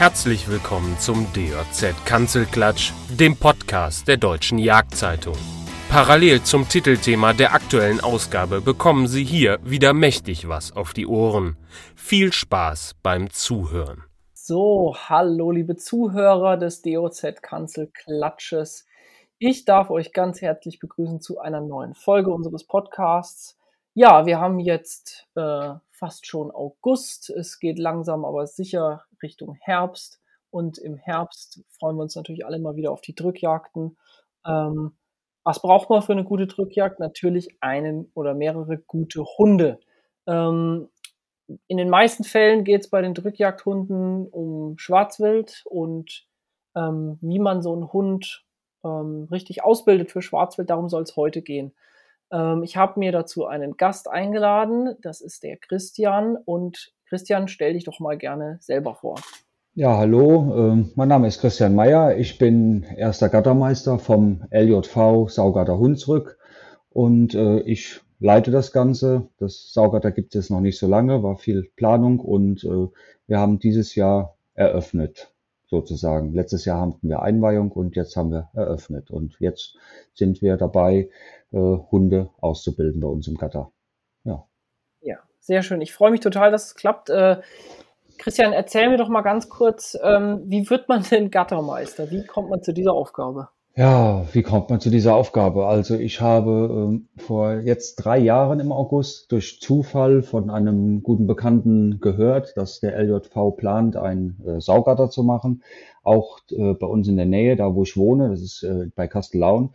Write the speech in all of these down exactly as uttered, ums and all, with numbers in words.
Herzlich willkommen zum D J Z Kanzelklatsch, dem Podcast der Deutschen Jagdzeitung. Parallel zum Titelthema der aktuellen Ausgabe bekommen Sie hier wieder mächtig was auf die Ohren. Viel Spaß beim Zuhören. So, hallo liebe Zuhörer des D O Z Kanzelklatsches. Ich darf euch ganz herzlich begrüßen zu einer neuen Folge unseres Podcasts. Ja, wir haben jetzt äh, fast schon August. Es geht langsam, aber sicher Richtung Herbst. Und im Herbst freuen wir uns natürlich alle mal wieder auf die Drückjagden. Ähm, was braucht man für eine gute Drückjagd? Natürlich einen oder mehrere gute Hunde. Ähm, in den meisten Fällen geht es bei den Drückjagdhunden um Schwarzwild und ähm, wie man so einen Hund ähm, richtig ausbildet für Schwarzwild, darum soll es heute gehen. Ähm, ich habe mir dazu einen Gast eingeladen, das ist der Christian. Und Christian, stell dich doch mal gerne selber vor. Ja, hallo, ähm, mein Name ist Christian Meyer. Ich bin erster Gattermeister vom L J V Saugatter Hunsrück und äh, ich leite das Ganze. Das Saugatter gibt es noch nicht so lange, war viel Planung und äh, wir haben dieses Jahr eröffnet, sozusagen. Letztes Jahr hatten wir Einweihung und jetzt haben wir eröffnet. Und jetzt sind wir dabei, äh, Hunde auszubilden bei uns im Gatter. Ja. Ja, sehr schön. Ich freue mich total, dass es klappt. Äh, Christian, erzähl mir doch mal ganz kurz, ähm, wie wird man denn Gattermeister? Wie kommt man zu dieser Aufgabe? Ja, wie kommt man zu dieser Aufgabe? Also ich habe ähm, vor jetzt drei Jahren im August durch Zufall von einem guten Bekannten gehört, dass der L J V plant, ein äh, Saugatter zu machen, auch äh, bei uns in der Nähe, da wo ich wohne, das ist äh, bei Kastellaun.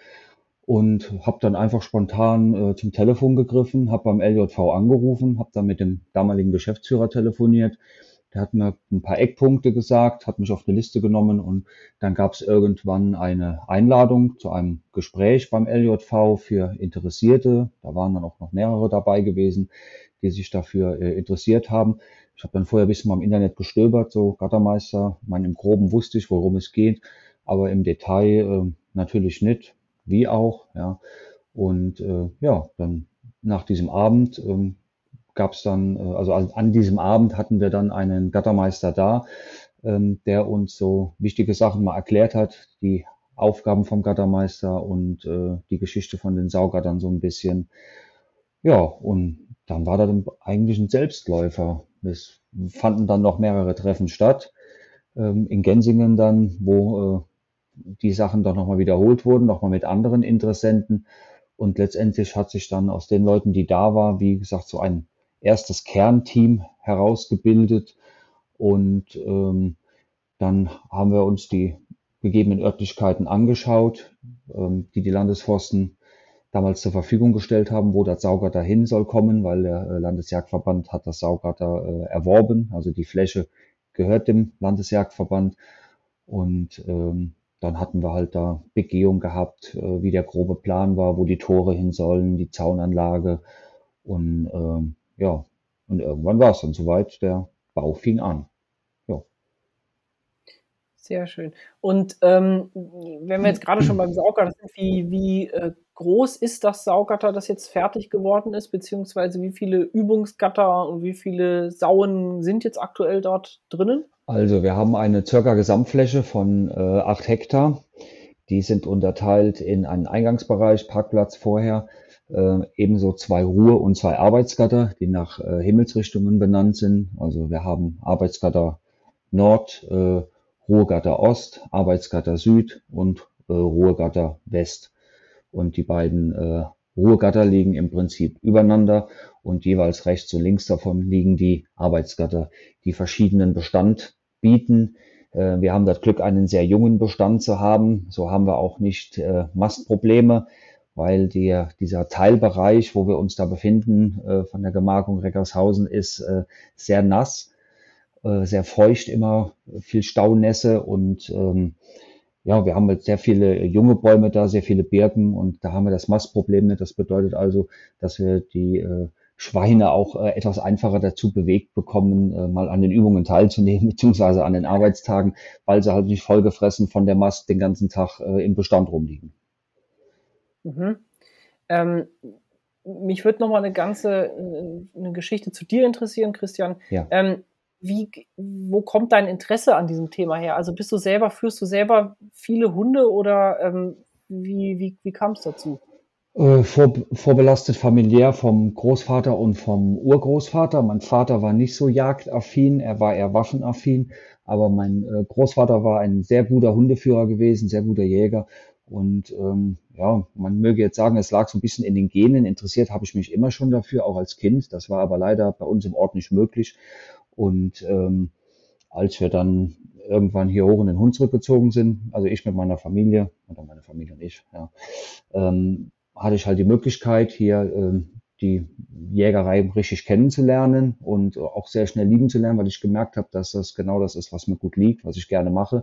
Und habe dann einfach spontan äh, zum Telefon gegriffen, habe beim L J V angerufen, habe dann mit dem damaligen Geschäftsführer telefoniert. Der hat mir ein paar Eckpunkte gesagt, hat mich auf eine Liste genommen und dann gab es irgendwann eine Einladung zu einem Gespräch beim L J V für Interessierte. Da waren dann auch noch mehrere dabei gewesen, die sich dafür äh, interessiert haben. Ich habe dann vorher ein bisschen mal im Internet gestöbert, so Gattermeister. Ich meine, im Groben wusste ich, worum es geht, aber im Detail äh, natürlich nicht, wie auch. Ja. Und äh, ja, dann nach diesem Abend ähm, gab es dann, äh, also an an diesem Abend hatten wir dann einen Gattermeister da, ähm, der uns so wichtige Sachen mal erklärt hat, die Aufgaben vom Gattermeister und äh, die Geschichte von den Saugattern so ein bisschen. Ja, und dann war das eigentlich ein Selbstläufer. Es fanden dann noch mehrere Treffen statt, ähm, in Gensingen dann, wo äh, die Sachen dann nochmal wiederholt wurden, nochmal mit anderen Interessenten. Und letztendlich hat sich dann aus den Leuten, die da waren, wie gesagt, so ein erstes Kernteam herausgebildet. Und ähm, dann haben wir uns die gegebenen Örtlichkeiten angeschaut, ähm, die die Landesforsten damals zur Verfügung gestellt haben, wo das Saugatter hin soll kommen, weil der äh, Landesjagdverband hat das Saugatter äh, erworben. Also die Fläche gehört dem Landesjagdverband. Und ähm, dann hatten wir halt da Begehung gehabt, äh, wie der grobe Plan war, wo die Tore hin sollen, die Zaunanlage. Und ähm, ja, und irgendwann war es dann soweit, der Bau fing an. Ja. Sehr schön. Und ähm, wenn wir jetzt gerade schon beim Saugatter sind, wie, wie äh, groß ist das Saugatter, das jetzt fertig geworden ist, beziehungsweise wie viele Übungsgatter und wie viele Sauen sind jetzt aktuell dort drinnen? Also wir haben eine circa Gesamtfläche von äh, acht Hektar. Die sind unterteilt in einen Eingangsbereich, Parkplatz vorher, äh, ebenso zwei Ruhe- und zwei Arbeitsgatter, die nach äh, Himmelsrichtungen benannt sind. Also wir haben Arbeitsgatter Nord, äh, Ruhegatter Ost, Arbeitsgatter Süd und äh, Ruhegatter West. Und die beiden äh, Ruhegatter liegen im Prinzip übereinander und jeweils rechts und links davon liegen die Arbeitsgatter, die verschiedenen Bestand bieten. Äh, wir haben das Glück, einen sehr jungen Bestand zu haben. So haben wir auch nicht äh, Mastprobleme, weil der, dieser Teilbereich, wo wir uns da befinden, äh, von der Gemarkung Reckershausen, ist äh, sehr nass, äh, sehr feucht immer, viel Staunässe und ähm, ja, wir haben jetzt sehr viele junge Bäume da, sehr viele Birken und da haben wir das Mastproblem nicht. Das bedeutet also, dass wir die äh, Schweine auch äh, etwas einfacher dazu bewegt bekommen, äh, mal an den Übungen teilzunehmen, beziehungsweise an den Arbeitstagen, weil sie halt nicht vollgefressen von der Mast den ganzen Tag äh, im Bestand rumliegen. Mhm. Ähm, mich würde noch mal eine ganze äh, eine Geschichte zu dir interessieren, Christian. Ja. Ähm, wie, wo kommt dein Interesse an diesem Thema her? Also bist du selber, führst du selber viele Hunde oder ähm, wie, wie, wie kam es dazu? Äh, vor, vorbelastet familiär vom Großvater und vom Urgroßvater. Mein Vater war nicht so jagdaffin, er war eher waffenaffin, aber mein äh, Großvater war ein sehr guter Hundeführer gewesen, sehr guter Jäger. Und ähm, ja, man möge jetzt sagen, es lag so ein bisschen in den Genen. Interessiert habe ich mich immer schon dafür, auch als Kind. Das war aber leider bei uns im Ort nicht möglich. Und ähm, als wir dann irgendwann hier hoch in den Hund zurückgezogen sind, also ich mit meiner Familie, oder meine Familie und ich, ja, ähm, hatte ich halt die Möglichkeit, hier ähm, die Jägerei richtig kennenzulernen und auch sehr schnell lieben zu lernen, weil ich gemerkt habe, dass das genau das ist, was mir gut liegt, was ich gerne mache.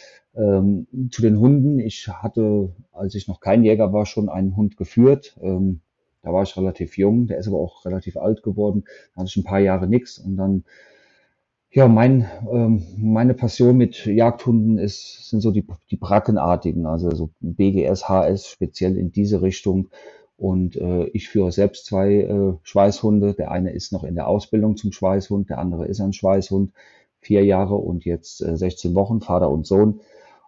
Ähm, zu den Hunden, ich hatte, als ich noch kein Jäger war, schon einen Hund geführt. Ähm, da war ich relativ jung, der ist aber auch relativ alt geworden. Da hatte ich ein paar Jahre nichts und dann ja, mein, ähm, meine Passion mit Jagdhunden ist, sind so die, die Brackenartigen, also so B G S, H S, speziell in diese Richtung. Und äh, ich führe selbst zwei äh, Schweißhunde. Der eine ist noch in der Ausbildung zum Schweißhund, der andere ist ein Schweißhund, vier Jahre und jetzt äh, sechzehn Wochen, Vater und Sohn.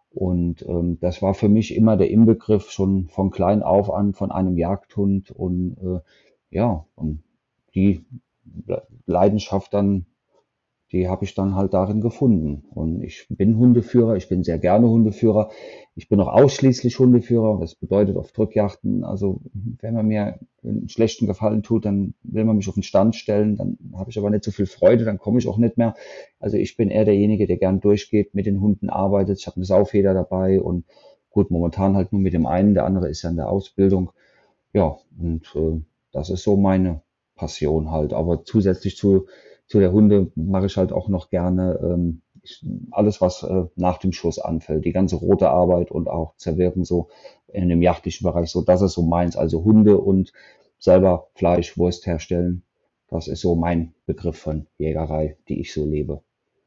Und ähm, das war für mich immer der Inbegriff schon von klein auf an von einem Jagdhund und äh, ja, und die Leidenschaft dann, die habe ich dann halt darin gefunden. Und ich bin Hundeführer, ich bin sehr gerne Hundeführer. Ich bin auch ausschließlich Hundeführer. Das bedeutet auf Drückjachten, also wenn man mir einen schlechten Gefallen tut, dann will man mich auf den Stand stellen, dann habe ich aber nicht so viel Freude, dann komme ich auch nicht mehr. Also ich bin eher derjenige, der gern durchgeht, mit den Hunden arbeitet. Ich habe eine Saufeder dabei und gut, momentan halt nur mit dem einen, der andere ist ja in der Ausbildung. Ja, und äh, das ist so meine Passion halt. Aber zusätzlich zu zu der Hunde mache ich halt auch noch gerne ähm, ich, alles, was äh, nach dem Schuss anfällt. Die ganze rote Arbeit und auch Zerwirken so in dem jachtlichen Bereich. So, das ist so meins. Also Hunde und selber Fleisch, Wurst herstellen. Das ist so mein Begriff von Jägerei, die ich so lebe.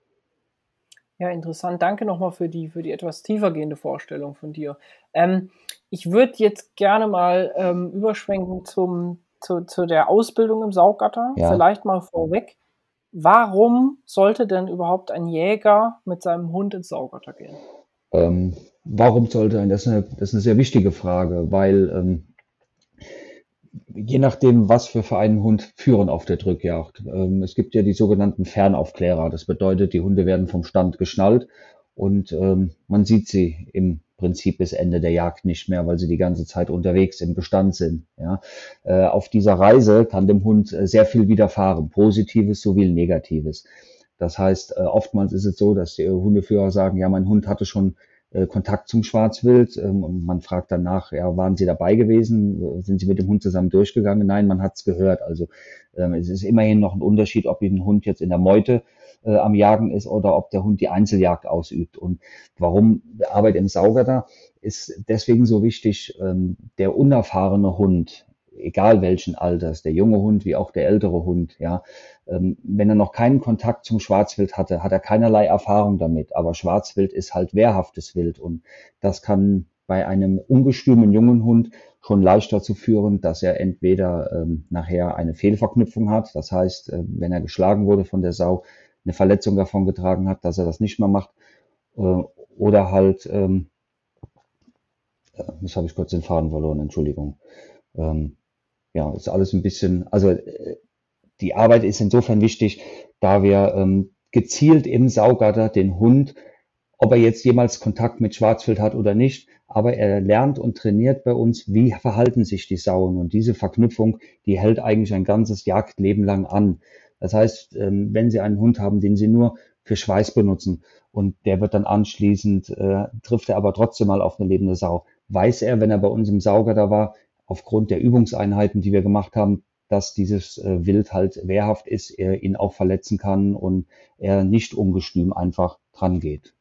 Ja, interessant. Danke nochmal für die, für die etwas tiefergehende Vorstellung von dir. Ähm, ich würde jetzt gerne mal ähm, überschwenken zum, zu, zu der Ausbildung im Saugatter. Ja. Vielleicht mal vorweg. Warum sollte denn überhaupt ein Jäger mit seinem Hund ins Saugatter gehen? Ähm, warum sollte ein? Das ist eine, das ist eine sehr wichtige Frage, weil ähm, je nachdem, was wir für einen Hund führen auf der Drückjagd. Ähm, es gibt ja die sogenannten Fernaufklärer. Das bedeutet, die Hunde werden vom Stand geschnallt und ähm, man sieht sie im Prinzip bis Ende der Jagd nicht mehr, weil sie die ganze Zeit unterwegs im Bestand sind. Ja. Äh, auf dieser Reise kann dem Hund äh, sehr viel widerfahren, Positives sowie Negatives. Das heißt, äh, oftmals ist es so, dass die Hundeführer sagen, ja, mein Hund hatte schon äh, Kontakt zum Schwarzwild ähm, und man fragt danach, ja, waren Sie dabei gewesen? Sind Sie mit dem Hund zusammen durchgegangen? Nein, man hat es gehört. Also ähm, es ist immerhin noch ein Unterschied, ob ein Hund jetzt in der Meute äh, am Jagen ist oder ob der Hund die Einzeljagd ausübt. Und warum die Arbeit im Saugatter ist deswegen so wichtig, ähm, der unerfahrene Hund, egal welchen Alters, der junge Hund wie auch der ältere Hund, ja, ähm, wenn er noch keinen Kontakt zum Schwarzwild hatte, hat er keinerlei Erfahrung damit. Aber Schwarzwild ist halt wehrhaftes Wild und das kann bei einem ungestümen jungen Hund schon leicht dazu führen, dass er entweder ähm, nachher eine Fehlverknüpfung hat, das heißt, äh, wenn er geschlagen wurde von der Sau, eine Verletzung davon getragen hat, dass er das nicht mehr macht, äh, oder halt, ähm, jetzt habe ich kurz den Faden verloren, Entschuldigung. Ähm, ja, ist alles ein bisschen, also äh, die Arbeit ist insofern wichtig, da wir ähm, gezielt im Saugatter den Hund, ob er jetzt jemals Kontakt mit Schwarzwild hat oder nicht, aber er lernt und trainiert bei uns, wie verhalten sich die Sauen. Und diese Verknüpfung, die hält eigentlich ein ganzes Jagdleben lang an. Das heißt, ähm, wenn Sie einen Hund haben, den Sie nur für Schweiß benutzen und der wird dann anschließend, äh, trifft er aber trotzdem mal auf eine lebende Sau, weiß er, wenn er bei uns im Saugatter war, aufgrund der Übungseinheiten, die wir gemacht haben, dass dieses äh, Wild halt wehrhaft ist, er ihn auch verletzen kann und er nicht ungestüm einfach dran geht.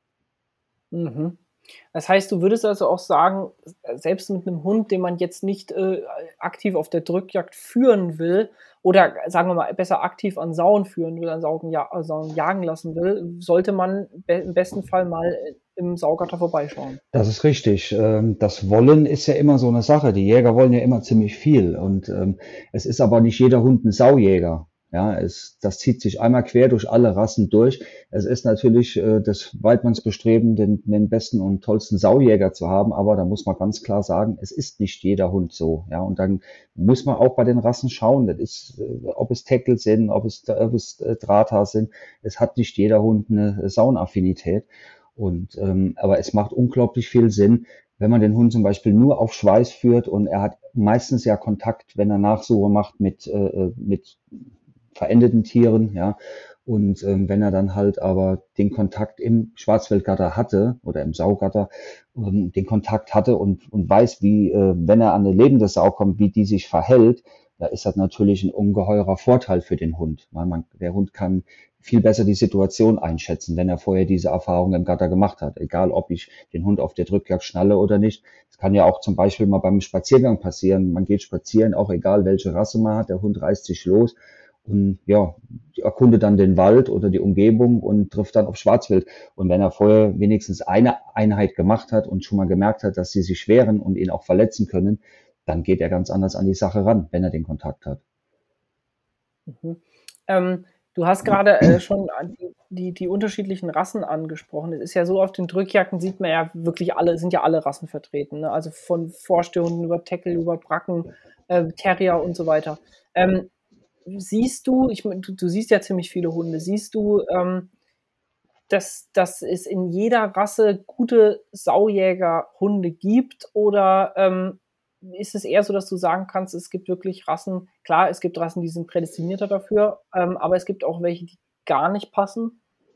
Mhm. Das heißt, du würdest also auch sagen, selbst mit einem Hund, den man jetzt nicht äh, aktiv auf der Drückjagd führen will oder sagen wir mal besser aktiv an Sauen führen will, an Sauen, ja, Sauen jagen lassen will, sollte man be- im besten Fall mal im Saugatter vorbeischauen. Das ist richtig. Ähm, Das Wollen ist ja immer so eine Sache. Die Jäger wollen ja immer ziemlich viel und ähm, es ist aber nicht jeder Hund ein Saujäger. Ja, es, das zieht sich einmal quer durch alle Rassen durch. Es ist natürlich äh, des Weidmanns Bestreben, den, den besten und tollsten Saujäger zu haben, aber da muss man ganz klar sagen, es ist nicht jeder Hund so. Ja, und dann muss man auch bei den Rassen schauen, das ist, äh, ob es Teckel sind, ob es, ob es äh, Drahthas sind. Es hat nicht jeder Hund eine Sauenaffinität. Und ähm, aber es macht unglaublich viel Sinn, wenn man den Hund zum Beispiel nur auf Schweiß führt und er hat meistens ja Kontakt, wenn er Nachsuche macht mit äh, mit verendeten Tieren, ja. Und ähm, wenn er dann halt aber den Kontakt im Schwarzwildgatter hatte oder im Saugatter, ähm, den Kontakt hatte und, und weiß, wie, äh, wenn er an eine lebende Sau kommt, wie die sich verhält, da ist das natürlich ein ungeheurer Vorteil für den Hund. Weil man, der Hund kann viel besser die Situation einschätzen, wenn er vorher diese Erfahrung im Gatter gemacht hat. Egal, ob ich den Hund auf der Drückjagd schnalle oder nicht. Es kann ja auch zum Beispiel mal beim Spaziergang passieren. Man geht spazieren, auch egal welche Rasse man hat, der Hund reißt sich los und ja, erkundet dann den Wald oder die Umgebung und trifft dann auf Schwarzwild. Und wenn er vorher wenigstens eine Einheit gemacht hat und schon mal gemerkt hat, dass sie sich wehren und ihn auch verletzen können, dann geht er ganz anders an die Sache ran, wenn er den Kontakt hat. Mhm. Ähm, du hast gerade äh, schon die, die, die unterschiedlichen Rassen angesprochen. Es ist ja so, auf den Drückjagden sieht man ja wirklich alle, sind ja alle Rassen vertreten, ne? Also von Vorstehhunden über Teckel, über Bracken, äh, Terrier und so weiter. Ähm, siehst du, ich, du, du siehst ja ziemlich viele Hunde, siehst du, ähm, dass, dass es in jeder Rasse gute Saujägerhunde gibt oder ähm, ist es eher so, dass du sagen kannst, es gibt wirklich Rassen, klar, es gibt Rassen, die sind prädestinierter dafür, ähm, aber es gibt auch welche, die gar nicht passen?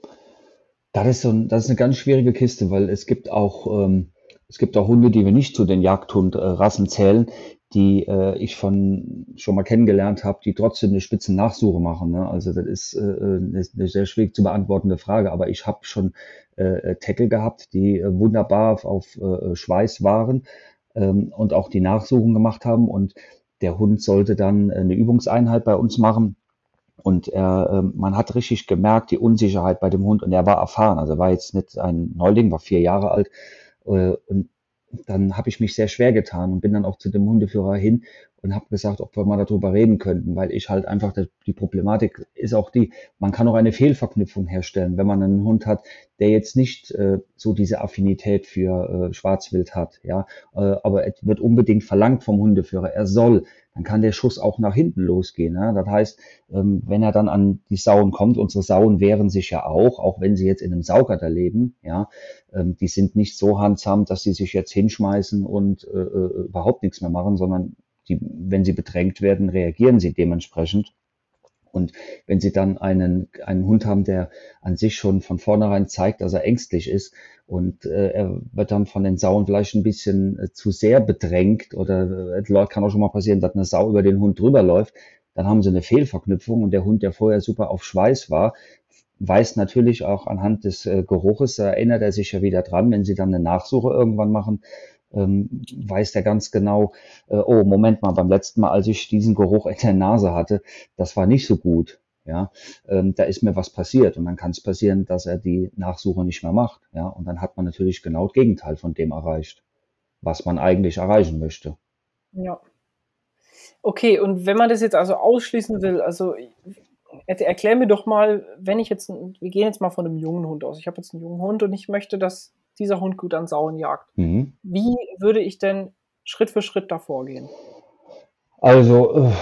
Das ist so ein, das ist eine ganz schwierige Kiste, weil es gibt auch, ähm, es gibt auch Hunde, die wir nicht zu den Jagdhundrassen zählen, die äh, ich von schon mal kennengelernt habe, die trotzdem eine Spitzennachsuche machen. Ne? Also das ist äh, eine, eine sehr schwierig zu beantwortende Frage, aber ich habe schon äh, Teckel gehabt, die äh, wunderbar auf, auf äh, Schweiß waren ähm, und auch die Nachsuchen gemacht haben. Und der Hund sollte dann eine Übungseinheit bei uns machen. Und er, äh, man hat richtig gemerkt, die Unsicherheit bei dem Hund. Und er war erfahren. Also er war jetzt nicht ein Neuling, war vier Jahre alt. Äh, und dann habe ich mich sehr schwer getan und bin dann auch zu dem Hundeführer hin und habe gesagt, ob wir mal darüber reden könnten, weil ich halt einfach, die Problematik ist auch die, man kann auch eine Fehlverknüpfung herstellen, wenn man einen Hund hat, der jetzt nicht äh, so diese Affinität für äh, Schwarzwild hat, ja, äh, aber es wird unbedingt verlangt vom Hundeführer, er soll, dann kann der Schuss auch nach hinten losgehen. Ja? Das heißt, ähm, wenn er dann an die Sauen kommt, unsere Sauen wehren sich ja auch, auch wenn sie jetzt in einem Saugatter leben, ja, ähm, die sind nicht so handsam, dass sie sich jetzt hinschmeißen und äh, überhaupt nichts mehr machen, sondern die, wenn sie bedrängt werden, reagieren sie dementsprechend. Und wenn sie dann einen, einen Hund haben, der an sich schon von vornherein zeigt, dass er ängstlich ist und äh, er wird dann von den Sauen vielleicht ein bisschen äh, zu sehr bedrängt oder äh, kann auch schon mal passieren, dass eine Sau über den Hund drüber läuft, dann haben sie eine Fehlverknüpfung und der Hund, der vorher super auf Schweiß war, weiß natürlich auch anhand des äh, Geruches, da erinnert er sich ja wieder dran, wenn sie dann eine Nachsuche irgendwann machen, ähm, weiß der ganz genau, äh, oh, Moment mal, beim letzten Mal, als ich diesen Geruch in der Nase hatte, das war nicht so gut, ja, ähm, da ist mir was passiert und dann kann es passieren, dass er die Nachsuche nicht mehr macht, ja, und dann hat man natürlich genau das Gegenteil von dem erreicht, was man eigentlich erreichen möchte. Ja. Okay, und wenn man das jetzt also ausschließen will, also erklär mir doch mal, wenn ich jetzt, wir gehen jetzt mal von einem jungen Hund aus, ich habe jetzt einen jungen Hund und ich möchte, dass dieser Hund gut an Sauen jagt. Mhm. Wie würde ich denn Schritt für Schritt da vorgehen? Also, äh,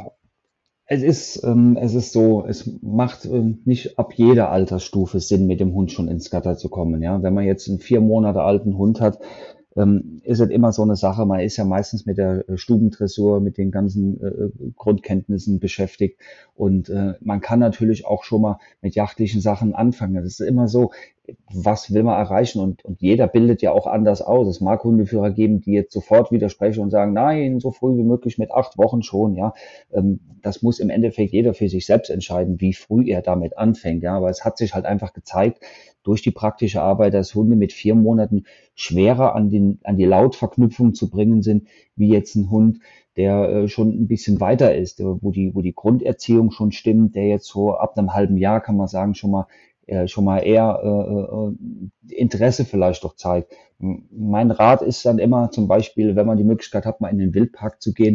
es ist, ähm, es ist so, es macht ähm, nicht ab jeder Altersstufe Sinn, mit dem Hund schon ins Gatter zu kommen. Ja, wenn man jetzt einen vier Monate alten Hund hat, ähm, ist es immer so eine Sache. Man ist ja meistens mit der Stubendressur, mit den ganzen äh, Grundkenntnissen beschäftigt und äh, man kann natürlich auch schon mal mit jagdlichen Sachen anfangen. Das ist immer so, was will man erreichen? Und, und jeder bildet ja auch anders aus. Es mag Hundeführer geben, die jetzt sofort widersprechen und sagen, nein, so früh wie möglich mit acht Wochen schon, ja. Ähm, das muss im Endeffekt jeder für sich selbst entscheiden, wie früh er damit anfängt, ja. Aber es hat sich halt einfach gezeigt, durch die praktische Arbeit, dass Hunde mit vier Monaten schwerer an den, an die Lautverknüpfung zu bringen sind, wie jetzt ein Hund, der äh, schon ein bisschen weiter ist, wo die, wo die Grunderziehung schon stimmt, der jetzt so ab einem halben Jahr, kann man sagen, schon mal äh, schon mal eher äh, Interesse vielleicht doch zeigt. Mein Rat ist dann immer zum Beispiel, wenn man die Möglichkeit hat, mal in den Wildpark zu gehen,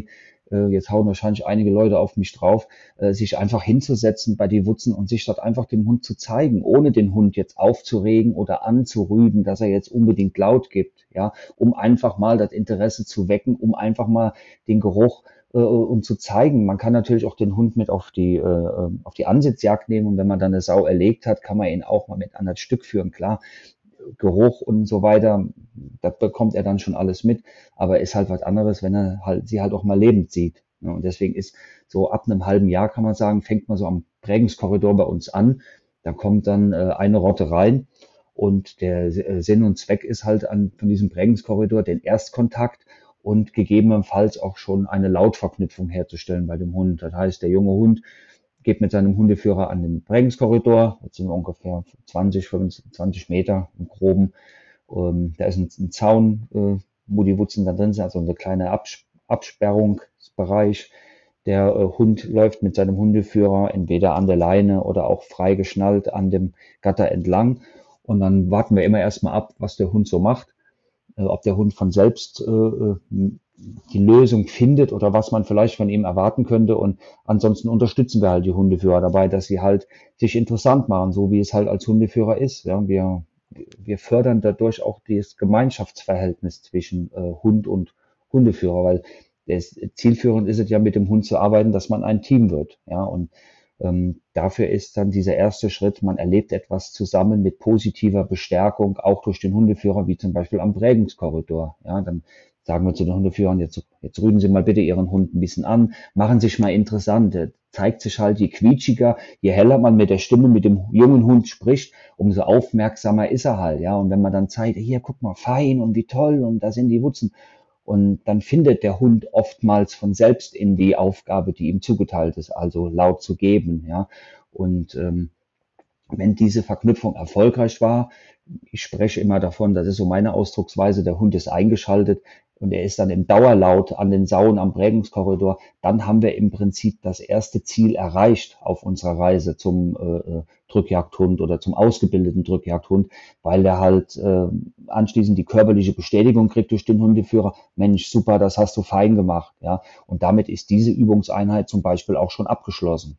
äh, jetzt hauen wahrscheinlich einige Leute auf mich drauf, äh, sich einfach hinzusetzen bei die Wutzen und sich dort einfach dem Hund zu zeigen, ohne den Hund jetzt aufzuregen oder anzurüden, dass er jetzt unbedingt laut gibt, ja, um einfach mal das Interesse zu wecken, um einfach mal den Geruch äh, und zu zeigen. Man kann natürlich auch den Hund mit auf die äh, auf die Ansitzjagd nehmen, und wenn man dann eine Sau erlegt hat, kann man ihn auch mal mit an das Stück führen. Klar, Geruch und so weiter, das bekommt er dann schon alles mit, aber ist halt was anderes, wenn er halt sie halt auch mal lebend sieht. Ja, und deswegen ist so ab einem halben Jahr, kann man sagen, fängt man so am Prägungskorridor bei uns an. Da kommt dann äh, eine Rotte rein, und der äh, Sinn und Zweck ist halt an von diesem Prägungskorridor den Erstkontakt und gegebenenfalls auch schon eine Lautverknüpfung herzustellen bei dem Hund. Das heißt, der junge Hund geht mit seinem Hundeführer an den Prägungskorridor, das sind ungefähr zwanzig, fünfundzwanzig Meter im Groben. Ähm, da ist ein, ein Zaun, äh, wo die Wutzen dann drin sind, also eine kleine Abs- Absperrungsbereich. Der äh, Hund läuft mit seinem Hundeführer entweder an der Leine oder auch frei geschnallt an dem Gatter entlang. Und dann warten wir immer erstmal ab, was der Hund so macht, äh, ob der Hund von selbst äh, die Lösung findet oder was man vielleicht von ihm erwarten könnte. Und ansonsten unterstützen wir halt die Hundeführer dabei, dass sie halt sich interessant machen, so wie es halt als Hundeführer ist. Ja, wir, wir fördern dadurch auch das Gemeinschaftsverhältnis zwischen äh, Hund und Hundeführer, weil das zielführend ist es ja, mit dem Hund zu arbeiten, dass man ein Team wird. Ja, und ähm, dafür ist dann dieser erste Schritt, man erlebt etwas zusammen mit positiver Bestärkung, auch durch den Hundeführer, wie zum Beispiel am Prägungskorridor. Ja, dann sagen wir zu den Hundeführern, jetzt, jetzt rüden Sie mal bitte Ihren Hund ein bisschen an, machen sich mal interessant. Der zeigt sich halt, je quietschiger, je heller man mit der Stimme mit dem jungen Hund spricht, umso aufmerksamer ist er halt. Ja, und wenn man dann zeigt, hier, guck mal, fein und wie toll und da sind die Wutzen. Und dann findet der Hund oftmals von selbst in die Aufgabe, die ihm zugeteilt ist, also laut zu geben. Ja, und ähm, wenn diese Verknüpfung erfolgreich war, ich spreche immer davon, das ist so meine Ausdrucksweise, der Hund ist eingeschaltet und er ist dann im Dauerlaut an den Sauen am Prägungskorridor, dann haben wir im Prinzip das erste Ziel erreicht auf unserer Reise zum äh, Drückjagdhund oder zum ausgebildeten Drückjagdhund, weil der halt äh, anschließend die körperliche Bestätigung kriegt durch den Hundeführer, Mensch, super, das hast du fein gemacht. Ja, und damit ist diese Übungseinheit zum Beispiel auch schon abgeschlossen.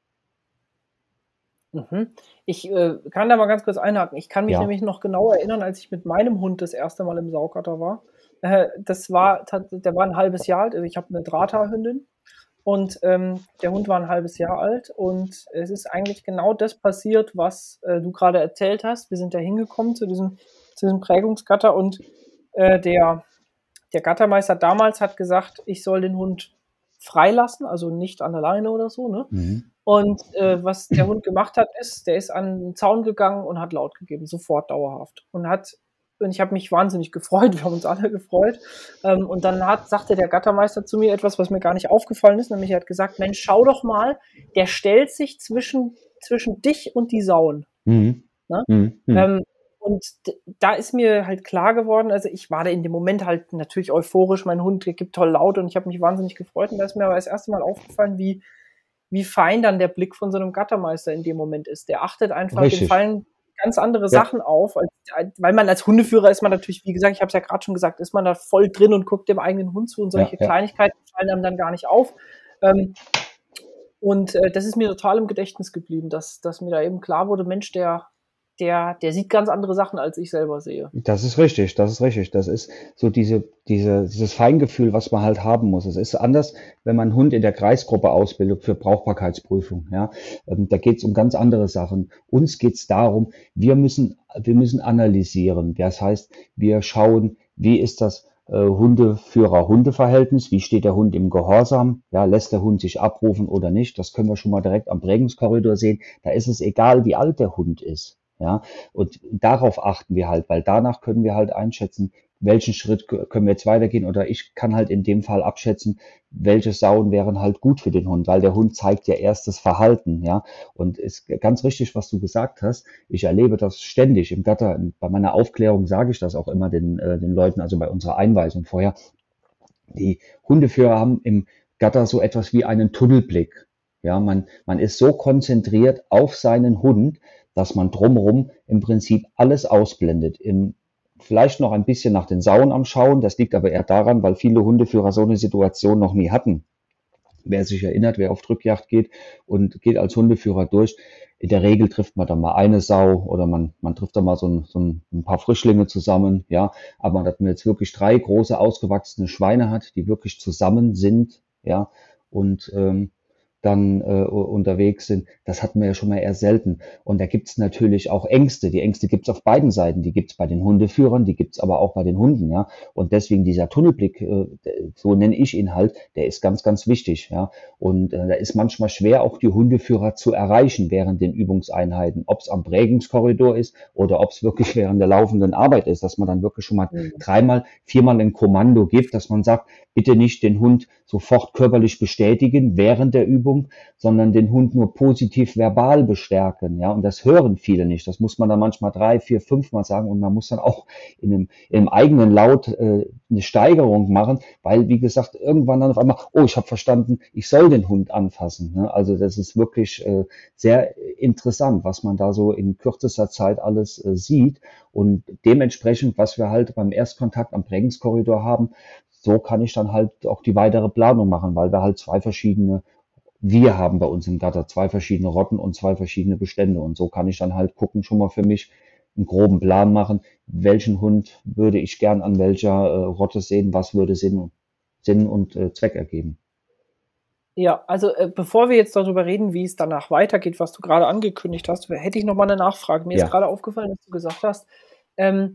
Mhm. Ich äh, kann da mal ganz kurz einhaken. Ich kann mich Ja. nämlich noch genau erinnern, als ich mit meinem Hund das erste Mal im Saugatter war. Äh, das war, tat- der war ein halbes Jahr alt. Also ich habe eine Drahthaarhündin und ähm, der Hund war ein halbes Jahr alt, und es ist eigentlich genau das passiert, was äh, du gerade erzählt hast. Wir sind da hingekommen zu diesem, zu diesem Prägungsgatter, und äh, der, der Gattermeister damals hat gesagt, ich soll den Hund freilassen, also nicht an der Leine oder so, ne? Mhm. Und äh, was der Hund gemacht hat, ist, der ist an den Zaun gegangen und hat laut gegeben, sofort, dauerhaft. Und hat, und ich habe mich wahnsinnig gefreut, wir haben uns alle gefreut. Ähm, und dann hat, sagte der Gattermeister zu mir etwas, was mir gar nicht aufgefallen ist, nämlich er hat gesagt, Mensch, schau doch mal, der stellt sich zwischen, zwischen dich und die Sauen. Mhm. Ne? Mhm. Mhm. Ähm, und d- da ist mir halt klar geworden, also ich war da in dem Moment halt natürlich euphorisch, mein Hund der gibt toll laut und ich habe mich wahnsinnig gefreut, und da ist mir aber das erste Mal aufgefallen, wie, wie fein dann der Blick von so einem Gattermeister in dem Moment ist. Der achtet einfach, dem Richtig. fallen ganz andere Ja. Sachen auf, als, weil man als Hundeführer ist man natürlich, wie gesagt, ich habe es ja gerade schon gesagt, ist man da voll drin und guckt dem eigenen Hund zu, und solche Ja, ja. Kleinigkeiten fallen einem dann gar nicht auf. Ähm, und äh, das ist mir total im Gedächtnis geblieben, dass, dass mir da eben klar wurde, Mensch, der, der, der sieht ganz andere Sachen, als ich selber sehe. Das ist richtig, das ist richtig. Das ist so diese, diese, dieses Feingefühl, was man halt haben muss. Es ist anders, wenn man einen Hund in der Kreisgruppe ausbildet für Brauchbarkeitsprüfung. Ja, ähm, da geht es um ganz andere Sachen. Uns geht es darum, wir müssen, wir müssen analysieren. Das heißt, wir schauen, wie ist das äh, Hundeführer-Hunde-Verhältnis? Wie steht der Hund im Gehorsam? Ja, lässt der Hund sich abrufen oder nicht? Das können wir schon mal direkt am Prägungskorridor sehen. Da ist es egal, wie alt der Hund ist. Ja, und darauf achten wir halt, weil danach können wir halt einschätzen, welchen Schritt k- können wir jetzt weitergehen, oder ich kann halt in dem Fall abschätzen, welche Sauen wären halt gut für den Hund, weil der Hund zeigt ja erst das Verhalten, ja. Und ist ganz richtig, was du gesagt hast. Ich erlebe das ständig im Gatter. Bei meiner Aufklärung sage ich das auch immer den, äh, den Leuten, also bei unserer Einweisung vorher. Die Hundeführer haben im Gatter so etwas wie einen Tunnelblick. Ja, man, man ist so konzentriert auf seinen Hund, dass man drumherum im Prinzip alles ausblendet. Im, vielleicht noch ein bisschen nach den Sauen am Schauen. Das liegt aber eher daran, weil viele Hundeführer so eine Situation noch nie hatten. wer sich erinnert, wer auf Drückjagd geht und geht als Hundeführer durch, in der Regel trifft man dann mal eine Sau oder man, man trifft dann mal so ein, so ein, ein paar Frischlinge zusammen, ja. Aber dass man jetzt wirklich drei große ausgewachsene Schweine hat, die wirklich zusammen sind, ja, und ähm, dann äh, unterwegs sind, das hatten wir ja schon mal eher selten. Und da gibt's natürlich auch Ängste. Die Ängste gibt's auf beiden Seiten. Die gibt's bei den Hundeführern, die gibt's aber auch bei den Hunden, ja. Und deswegen dieser Tunnelblick, äh, so nenne ich ihn halt, der ist ganz, ganz wichtig, ja. Und äh, da ist manchmal schwer, auch die Hundeführer zu erreichen während den Übungseinheiten, ob es am Prägungskorridor ist oder ob es wirklich während der laufenden Arbeit ist, dass man dann wirklich schon mal Mhm. dreimal, viermal ein Kommando gibt, dass man sagt, bitte nicht den Hund sofort körperlich bestätigen während der Übung, sondern den Hund nur positiv verbal bestärken, ja, und das hören viele nicht. Das muss man dann manchmal drei, vier, fünfmal sagen und man muss dann auch in einem, in einem eigenen Laut äh, eine Steigerung machen, weil, wie gesagt, irgendwann dann auf einmal, oh, ich habe verstanden, ich soll den Hund anfassen, ne? Also das ist wirklich äh, sehr interessant, was man da so in kürzester Zeit alles äh, sieht und dementsprechend, was wir halt beim Erstkontakt am Prägungskorridor haben, so kann ich dann halt auch die weitere Planung machen, weil wir halt zwei verschiedene, wir haben bei uns im Gatter zwei verschiedene Rotten und zwei verschiedene Bestände. Und so kann ich dann halt gucken, schon mal für mich einen groben Plan machen, welchen Hund würde ich gern an welcher äh, Rotte sehen, was würde Sinn, Sinn und äh, Zweck ergeben. Ja, also äh, bevor wir jetzt darüber reden, wie es danach weitergeht, was du gerade angekündigt hast, hätte ich noch mal eine Nachfrage. Mir ist Ja, gerade aufgefallen, dass du gesagt hast, ähm,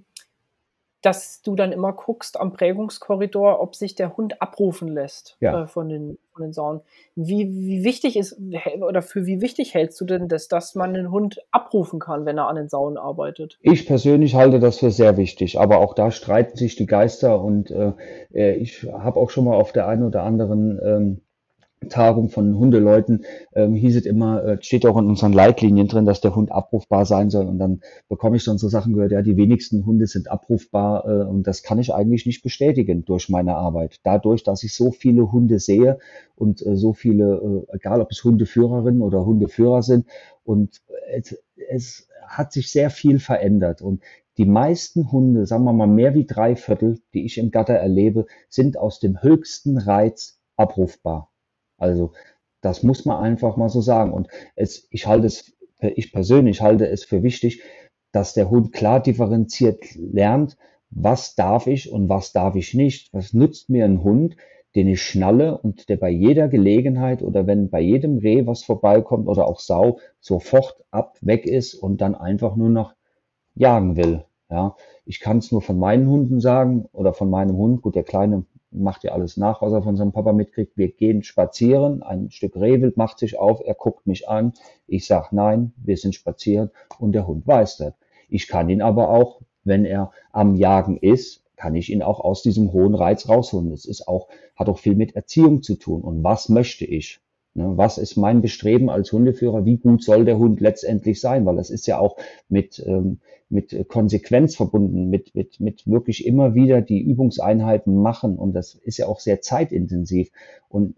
dass du dann immer guckst am Prägungskorridor, ob sich der Hund abrufen lässt ja. äh, von den, von den Sauen. Wie, wie wichtig ist, oder für wie wichtig hältst du denn das, dass man den Hund abrufen kann, wenn er an den Sauen arbeitet? Ich persönlich halte das für sehr wichtig, aber auch da streiten sich die Geister und äh, äh, ich habe auch schon mal auf der einen oder anderen ähm, Tagung von Hundeleuten ähm, hieß es immer, äh, steht auch in unseren Leitlinien drin, dass der Hund abrufbar sein soll. Und dann bekomme ich dann so Sachen gehört, ja, die wenigsten Hunde sind abrufbar äh, und das kann ich eigentlich nicht bestätigen durch meine Arbeit. Dadurch, dass ich so viele Hunde sehe und äh, so viele, äh, egal ob es Hundeführerinnen oder Hundeführer sind, und es, es hat sich sehr viel verändert. Und die meisten Hunde, sagen wir mal mehr wie drei Viertel, die ich im Gatter erlebe, sind aus dem höchsten Reiz abrufbar. Also das muss man einfach mal so sagen. Und es, ich halte es, ich persönlich halte es für wichtig, dass der Hund klar differenziert lernt, was darf ich und was darf ich nicht. Was nützt mir ein Hund, den ich schnalle und der bei jeder Gelegenheit oder wenn bei jedem Reh was vorbeikommt oder auch Sau sofort ab, weg ist und dann einfach nur noch jagen will. Ja, ich kann es nur von meinen Hunden sagen oder von meinem Hund. Gut, der Kleine macht ja alles nach, was er von seinem Papa mitkriegt. Wir gehen spazieren, ein Stück Rehwild macht sich auf, er guckt mich an, ich sag nein, wir sind spazieren und der Hund weiß das. Ich kann ihn aber auch, wenn er am Jagen ist, kann ich ihn auch aus diesem hohen Reiz rausholen. Das ist auch, hat auch viel mit Erziehung zu tun. Und was möchte ich? Ne, was ist mein Bestreben als Hundeführer? Wie gut soll der Hund letztendlich sein? Weil das ist ja auch mit, ähm, mit Konsequenz verbunden, mit, mit, mit wirklich immer wieder die Übungseinheiten machen. Und das ist ja auch sehr zeitintensiv. Und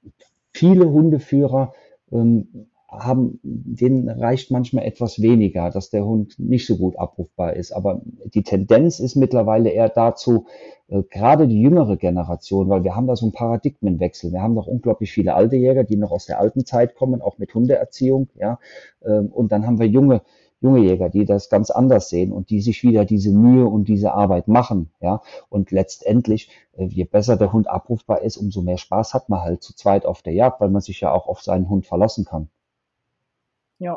viele Hundeführer ähm, haben, denen reicht manchmal etwas weniger, dass der Hund nicht so gut abrufbar ist. Aber die Tendenz ist mittlerweile eher dazu, äh, gerade die jüngere Generation, weil wir haben da so einen Paradigmenwechsel. Wir haben noch unglaublich viele alte Jäger, die noch aus der alten Zeit kommen, auch mit Hundeerziehung, ja. Ähm, und dann haben wir junge junge Jäger, die das ganz anders sehen und die sich wieder diese Mühe und diese Arbeit machen, ja. Und letztendlich, äh, je besser der Hund abrufbar ist, umso mehr Spaß hat man halt zu zweit auf der Jagd, weil man sich ja auch auf seinen Hund verlassen kann. Ja,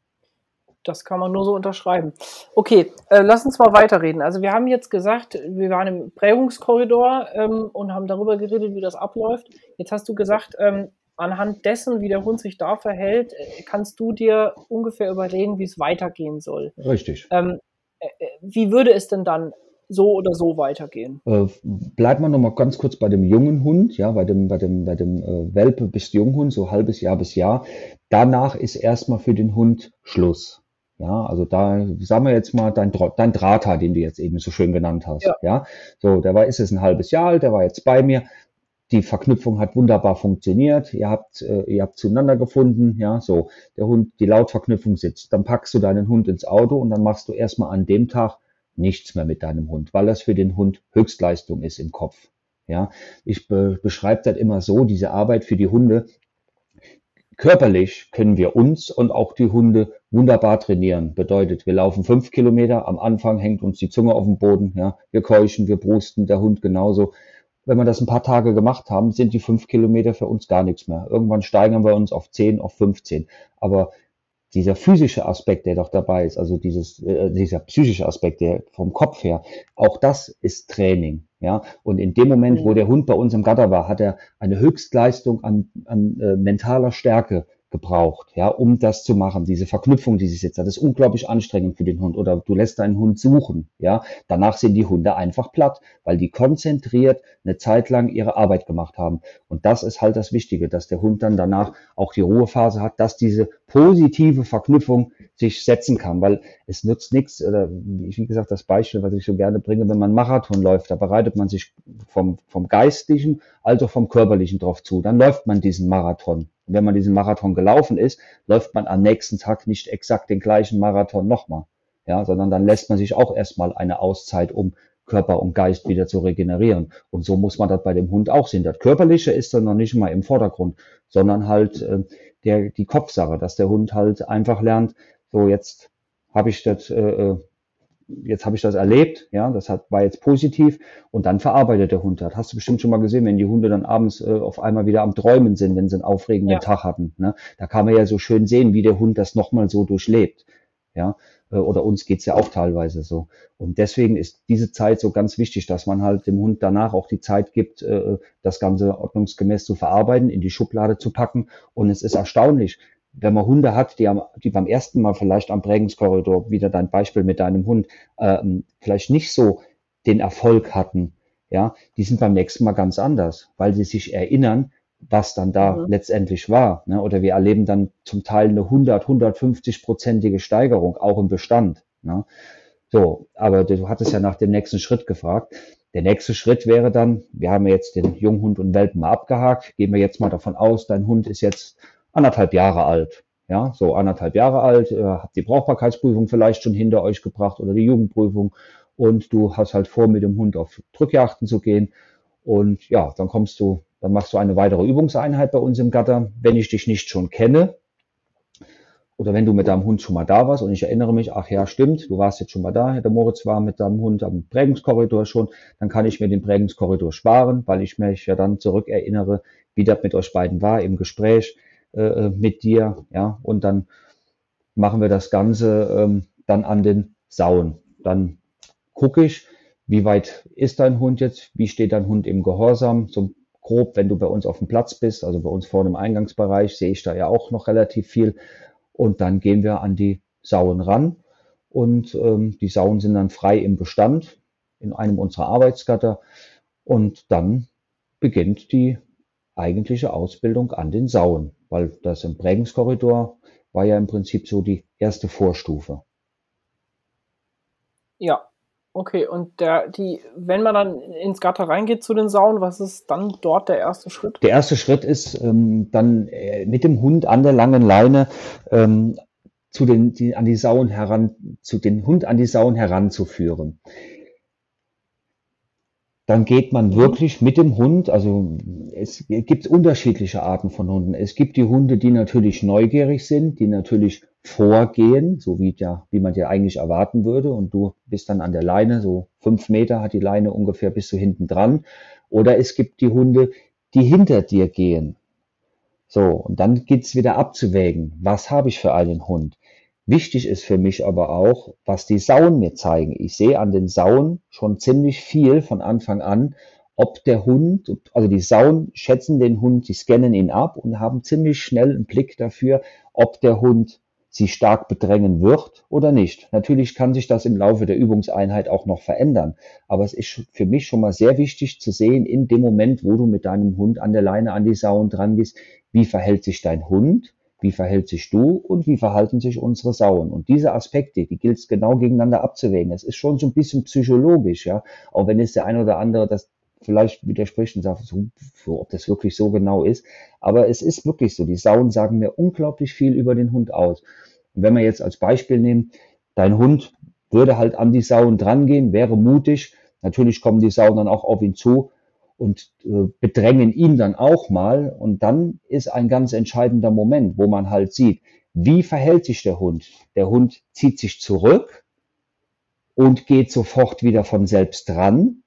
das kann man nur so unterschreiben. Okay, äh, lass uns mal weiterreden. Also wir haben jetzt gesagt, wir waren im Prägungskorridor ähm, und haben darüber geredet, wie das abläuft. Jetzt hast du gesagt, ähm, anhand dessen, wie der Hund sich da verhält, äh, kannst du dir ungefähr überlegen, wie es weitergehen soll. Richtig. Ähm, äh, wie würde es denn dann so oder so weitergehen? Äh, bleibt man noch mal ganz kurz bei dem jungen Hund, ja, bei dem, bei dem, bei dem äh, Welpe bis Junghund, so halbes Jahr bis Jahr. Danach ist erstmal für den Hund Schluss. Ja, also da, sagen wir jetzt mal, dein, dein Drahter, den du jetzt eben so schön genannt hast. Ja. Ja, so, der war, ist jetzt ein halbes Jahr alt, der war jetzt bei mir. Die Verknüpfung hat wunderbar funktioniert. Ihr habt, äh, ihr habt zueinander gefunden. Ja, so, der Hund, die Lautverknüpfung sitzt. Dann packst du deinen Hund ins Auto und dann machst du erstmal an dem Tag nichts mehr mit deinem Hund, weil das für den Hund Höchstleistung ist im Kopf. Ja, ich be beschreibe das immer so, diese Arbeit für die Hunde. Körperlich können wir uns und auch die Hunde wunderbar trainieren. Bedeutet, wir laufen fünf Kilometer, am Anfang hängt uns die Zunge auf dem Boden, ja, wir keuchen, wir prusten, der Hund genauso. Wenn wir das ein paar Tage gemacht haben, sind die fünf Kilometer für uns gar nichts mehr. Irgendwann steigern wir uns auf zehn, auf fünfzehn. Aber dieser physische Aspekt, der doch dabei ist, also dieses, äh, dieser psychische Aspekt, der vom Kopf her, auch das ist Training, ja. Und in dem Moment, wo Mhm. der Hund bei uns im Gatter war, hat er eine Höchstleistung an, an äh, mentaler Stärke gebraucht, ja, um das zu machen. Diese Verknüpfung, die sie jetzt hat, ist unglaublich anstrengend für den Hund. Oder du lässt deinen Hund suchen, ja. Danach sind die Hunde einfach platt, weil die konzentriert eine Zeit lang ihre Arbeit gemacht haben. Und das ist halt das Wichtige, dass der Hund dann danach auch die Ruhephase hat, dass diese positive Verknüpfung sich setzen kann, weil es nützt nichts, oder wie gesagt, das Beispiel, was ich so gerne bringe, wenn man Marathon läuft, da bereitet man sich vom, vom Geistlichen als auch vom Körperlichen drauf zu, dann läuft man diesen Marathon. Und wenn man diesen Marathon gelaufen ist, läuft man am nächsten Tag nicht exakt den gleichen Marathon nochmal, ja, sondern dann lässt man sich auch erstmal eine Auszeit, um Körper und Geist wieder zu regenerieren. Und so muss man das bei dem Hund auch sehen. Das Körperliche ist dann noch nicht mal im Vordergrund, sondern halt äh, der, die Kopfsache, dass der Hund halt einfach lernt, so jetzt habe ich das, äh, jetzt habe ich das erlebt, ja, das hat, war jetzt positiv und dann verarbeitet der Hund das. Hast du bestimmt schon mal gesehen, wenn die Hunde dann abends äh, auf einmal wieder am Träumen sind, wenn sie einen aufregenden Ja. Tag hatten, ne? Da kann man ja so schön sehen, wie der Hund das nochmal so durchlebt, ja, äh, oder uns geht's ja auch teilweise so. Und deswegen ist diese Zeit so ganz wichtig, dass man halt dem Hund danach auch die Zeit gibt, äh, das Ganze ordnungsgemäß zu verarbeiten, in die Schublade zu packen. Und es ist erstaunlich, wenn man Hunde hat, die, am, die beim ersten Mal vielleicht am Prägungskorridor, wieder dein Beispiel mit deinem Hund, ähm, vielleicht nicht so den Erfolg hatten, ja, die sind beim nächsten Mal ganz anders, weil sie sich erinnern, was dann da Mhm. letztendlich war, ne? Oder wir erleben dann zum Teil eine hundert, hundertfünfzig-prozentige Steigerung, auch im Bestand, ne? So, aber du hattest ja nach dem nächsten Schritt gefragt. Der nächste Schritt wäre dann, wir haben ja jetzt den Junghund und Welpen mal abgehakt, gehen wir jetzt mal davon aus, dein Hund ist jetzt anderthalb Jahre alt. Ja, so anderthalb Jahre alt, äh, habt die Brauchbarkeitsprüfung vielleicht schon hinter euch gebracht oder die Jugendprüfung und du hast halt vor, mit dem Hund auf Drückjagden zu gehen und ja, dann kommst du, dann machst du eine weitere Übungseinheit bei uns im Gatter. Wenn ich dich nicht schon kenne oder wenn du mit deinem Hund schon mal da warst und ich erinnere mich, ach ja, stimmt, du warst jetzt schon mal da, der Moritz war mit deinem Hund am Prägungskorridor schon, dann kann ich mir den Prägungskorridor sparen, weil ich mich ja dann zurückerinnere, wie das mit euch beiden war im Gespräch äh, mit dir, ja, und dann machen wir das Ganze ähm, dann an den Sauen. Dann gucke ich, wie weit ist dein Hund jetzt, wie steht dein Hund im Gehorsam, so grob, wenn du bei uns auf dem Platz bist, also bei uns vorne im Eingangsbereich, sehe ich da ja auch noch relativ viel und dann gehen wir an die Sauen ran und ähm, die Sauen sind dann frei im Bestand in einem unserer Arbeitsgatter und dann beginnt die eigentliche Ausbildung an den Sauen, weil das im Prägungskorridor war ja im Prinzip so die erste Vorstufe. Ja, okay. Und der, die, wenn man dann ins Gatter reingeht zu den Sauen, was ist dann dort der erste Schritt? Der erste Schritt ist ähm, dann äh, mit dem Hund an der langen Leine ähm, zu den, die, an die Sauen heran, zu den Hund an die Sauen heranzuführen. Dann geht man Mhm. wirklich mit dem Hund, also es gibt unterschiedliche Arten von Hunden. Es gibt die Hunde, die natürlich neugierig sind, die natürlich vorgehen, so wie, ja, wie man ja eigentlich erwarten würde. Und du bist dann an der Leine, so fünf Meter hat die Leine ungefähr, bist du hinten dran. Oder es gibt die Hunde, die hinter dir gehen. So, und dann geht's wieder abzuwägen, was habe ich für einen Hund. Wichtig ist für mich aber auch, was die Sauen mir zeigen. Ich sehe an den Sauen schon ziemlich viel von Anfang an, ob der Hund, also die Sauen schätzen den Hund, die scannen ihn ab und haben ziemlich schnell einen Blick dafür, ob der Hund sie stark bedrängen wird oder nicht. Natürlich kann sich das im Laufe der Übungseinheit auch noch verändern, aber es ist für mich schon mal sehr wichtig zu sehen, in dem Moment, wo du mit deinem Hund an der Leine an die Sauen dran gehst, wie verhält sich dein Hund, wie verhält sich du und wie verhalten sich unsere Sauen. Und diese Aspekte, die gilt es genau gegeneinander abzuwägen. Es ist schon so ein bisschen psychologisch, ja, auch wenn es der eine oder andere das vielleicht widerspricht und sagt, so, so, ob das wirklich so genau ist. Aber es ist wirklich so. Die Sauen sagen mir unglaublich viel über den Hund aus. Und wenn wir jetzt als Beispiel nehmen, dein Hund würde halt an die Sauen drangehen, wäre mutig. Natürlich kommen die Sauen dann auch auf ihn zu und äh, bedrängen ihn dann auch mal. Und dann ist ein ganz entscheidender Moment, wo man halt sieht, wie verhält sich der Hund? Der Hund zieht sich zurück und geht sofort wieder von selbst dran.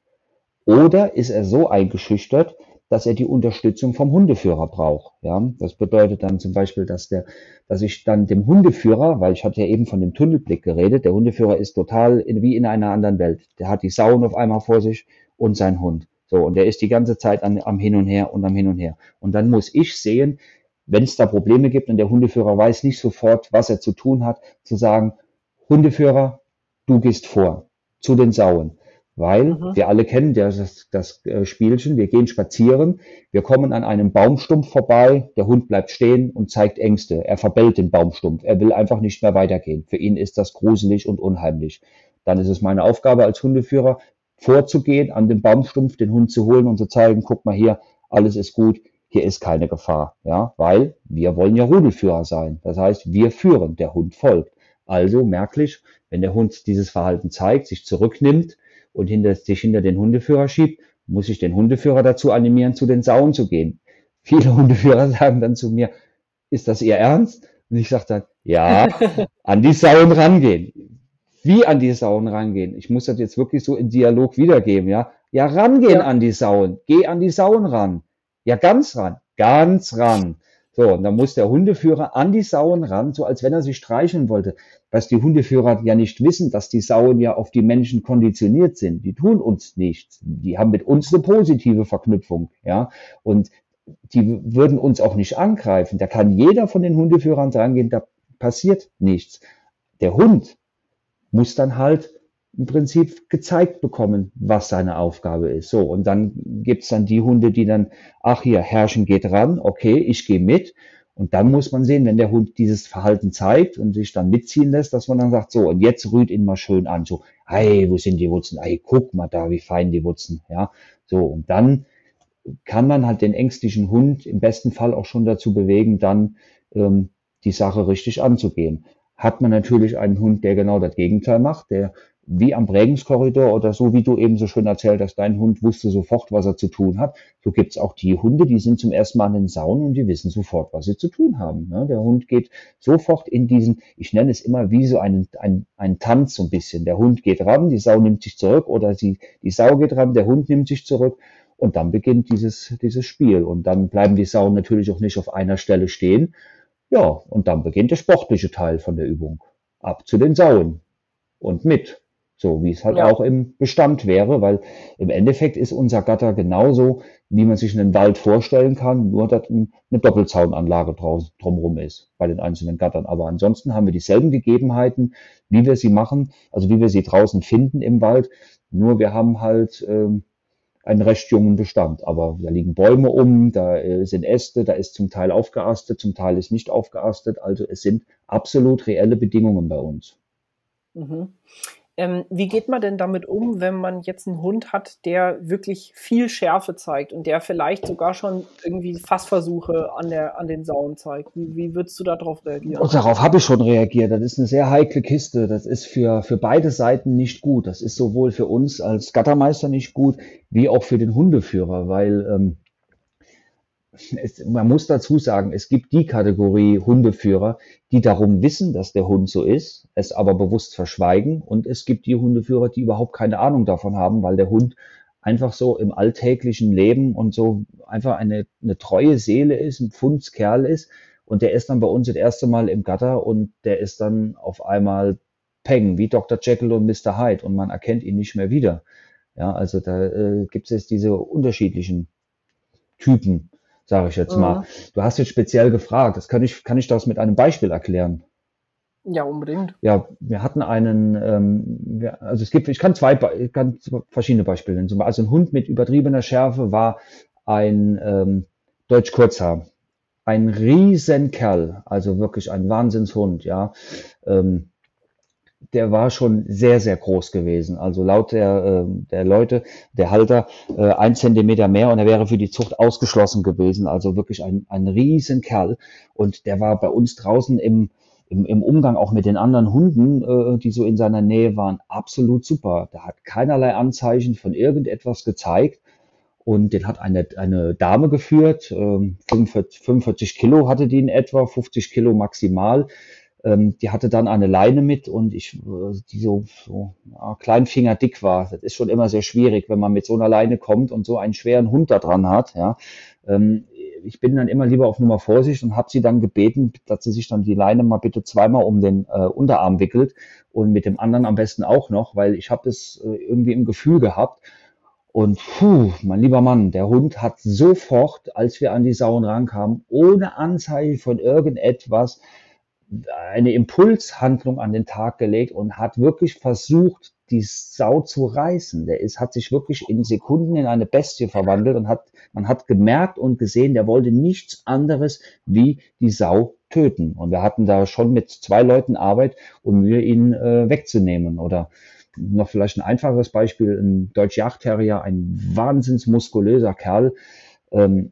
Oder ist er so eingeschüchtert, dass er die Unterstützung vom Hundeführer braucht. Ja, das bedeutet dann zum Beispiel, dass der, dass ich dann dem Hundeführer, weil ich hatte ja eben von dem Tunnelblick geredet, der Hundeführer ist total in, wie in einer anderen Welt. Der hat die Sauen auf einmal vor sich und sein Hund. So, und der ist die ganze Zeit an, am Hin und Her und am Hin und Her. Und dann muss ich sehen, wenn es da Probleme gibt und der Hundeführer weiß nicht sofort, was er zu tun hat, zu sagen, Hundeführer, du gehst vor zu den Sauen. Weil Mhm. wir alle kennen das, das äh, Spielchen, wir gehen spazieren, wir kommen an einem Baumstumpf vorbei, der Hund bleibt stehen und zeigt Ängste. Er verbellt den Baumstumpf, er will einfach nicht mehr weitergehen. Für ihn ist das gruselig und unheimlich. Dann ist es meine Aufgabe als Hundeführer, vorzugehen, an den Baumstumpf den Hund zu holen und zu zeigen, guck mal hier, alles ist gut, hier ist keine Gefahr. Ja, weil wir wollen ja Rudelführer sein. Das heißt, wir führen, der Hund folgt. Also merklich, wenn der Hund dieses Verhalten zeigt, sich zurücknimmt, und hinter, sich hinter den Hundeführer schiebt, muss ich den Hundeführer dazu animieren, zu den Sauen zu gehen. Viele Hundeführer sagen dann zu mir, ist das Ihr Ernst? Und ich sage dann, ja, an die Sauen rangehen. Wie an die Sauen rangehen? Ich muss das jetzt wirklich so in Dialog wiedergeben, ja? Ja, rangehen Ja. an die Sauen. Geh an die Sauen ran. Ja, ganz ran. Ganz ran. So, und dann muss der Hundeführer an die Sauen ran, so als wenn er sie streicheln wollte. Was die Hundeführer ja nicht wissen, dass die Sauen ja auf die Menschen konditioniert sind. Die tun uns nichts. Die haben mit uns eine positive Verknüpfung, ja. Und die würden uns auch nicht angreifen. Da kann jeder von den Hundeführern drangehen, da passiert nichts. Der Hund muss dann halt im Prinzip gezeigt bekommen, was seine Aufgabe ist. So, und dann gibt's dann die Hunde, die dann, ach hier, Herrchen geht ran, okay, ich gehe mit. Und dann muss man sehen, wenn der Hund dieses Verhalten zeigt und sich dann mitziehen lässt, dass man dann sagt, so, und jetzt rührt ihn mal schön an, so, hey, wo sind die Wutzen? Hey, guck mal da, wie fein die Wutzen, ja. So, und dann kann man halt den ängstlichen Hund im besten Fall auch schon dazu bewegen, dann ähm, die Sache richtig anzugehen. Hat man natürlich einen Hund, der genau das Gegenteil macht, der wie am Prägungskorridor oder so, wie du eben so schön erzählt hast, dein Hund wusste sofort, was er zu tun hat. So gibt's auch die Hunde, die sind zum ersten Mal an den Sauen und die wissen sofort, was sie zu tun haben. Ne? Der Hund geht sofort in diesen, ich nenne es immer wie so einen, ein, ein Tanz so ein bisschen. Der Hund geht ran, die Sau nimmt sich zurück oder sie, die Sau geht ran, der Hund nimmt sich zurück. Und dann beginnt dieses, dieses Spiel. Und dann bleiben die Sauen natürlich auch nicht auf einer Stelle stehen. Ja, und dann beginnt der sportliche Teil von der Übung. Ab zu den Sauen und mit. So wie es halt Ja. auch im Bestand wäre, weil im Endeffekt ist unser Gatter genauso, wie man sich einen Wald vorstellen kann, nur dass eine Doppelzaunanlage draußen drumherum ist bei den einzelnen Gattern. Aber ansonsten haben wir dieselben Gegebenheiten, wie wir sie machen, also wie wir sie draußen finden im Wald. Nur wir haben halt ähm, einen recht jungen Bestand. Aber da liegen Bäume um, da äh, sind Äste, da ist zum Teil aufgeastet, zum Teil ist nicht aufgeastet. Also es sind absolut reelle Bedingungen bei uns. Mhm. Ähm, wie geht man denn damit um, wenn man jetzt einen Hund hat, der wirklich viel Schärfe zeigt und der vielleicht sogar schon irgendwie Fassversuche an der an den Sauen zeigt? Wie wie würdest du da drauf reagieren? Und darauf habe ich schon reagiert. Das ist eine sehr heikle Kiste. Das ist für, für beide Seiten nicht gut. Das ist sowohl für uns als Gattermeister nicht gut, wie auch für den Hundeführer, weil ähm, es, man muss dazu sagen, es gibt die Kategorie Hundeführer, die darum wissen, dass der Hund so ist, es aber bewusst verschweigen. Und es gibt die Hundeführer, die überhaupt keine Ahnung davon haben, weil der Hund einfach so im alltäglichen Leben und so einfach eine, eine treue Seele ist, ein Pfundskerl ist. Und der ist dann bei uns das erste Mal im Gatter und der ist dann auf einmal Peng, wie Doktor Jekyll und Mister Hyde und man erkennt ihn nicht mehr wieder. Ja, also da äh, gibt es jetzt diese unterschiedlichen Typen, sage ich jetzt mal. Mhm. Du hast jetzt speziell gefragt, das kann ich, kann ich das mit einem Beispiel erklären? Ja, unbedingt. Ja, wir hatten einen, ähm, wir, also es gibt, ich kann zwei, Be- ich kann verschiedene Beispiele nennen. Zum Beispiel, also ein Hund mit übertriebener Schärfe war ein ähm, Deutsch Kurzhaar. Ein Riesenkerl, also wirklich ein Wahnsinnshund, ja. Ähm, der war schon sehr, sehr groß gewesen. Also laut der, äh, der Leute, der Halter, äh, ein Zentimeter mehr und er wäre für die Zucht ausgeschlossen gewesen. Also wirklich ein, ein Riesenkerl. Und der war bei uns draußen im, im, im Umgang auch mit den anderen Hunden, äh, die so in seiner Nähe waren, absolut super. Da hat keinerlei Anzeichen von irgendetwas gezeigt. und den hat eine, eine Dame geführt, ähm, fünfundvierzig, fünfundvierzig Kilo hatte die in etwa, fünfzig Kilo maximal. Ähm, die hatte dann eine Leine mit und ich, äh, die so, so ja, Kleinfinger dick war. Das ist schon immer sehr schwierig, wenn man mit so einer Leine kommt und so einen schweren Hund da dran hat. Ja. Ähm, ich bin dann immer lieber auf Nummer Vorsicht und habe sie dann gebeten, dass sie sich dann die Leine mal bitte zweimal um den äh, Unterarm wickelt und mit dem anderen am besten auch noch, weil ich habe es äh, irgendwie im Gefühl gehabt. Und puh, mein lieber Mann, der Hund hat sofort, als wir an die Sauen rankamen, ohne Anzeichen von irgendetwas, eine Impulshandlung an den Tag gelegt und hat wirklich versucht, die Sau zu reißen. Der ist, hat sich wirklich in Sekunden in eine Bestie verwandelt und hat, man hat gemerkt und gesehen, der wollte nichts anderes wie die Sau töten. Und wir hatten da schon mit zwei Leuten Arbeit und Mühe, ihn äh, wegzunehmen. Oder noch vielleicht ein einfaches Beispiel, ein Deutsche Jagdterrier, ein wahnsinns muskulöser Kerl, ähm,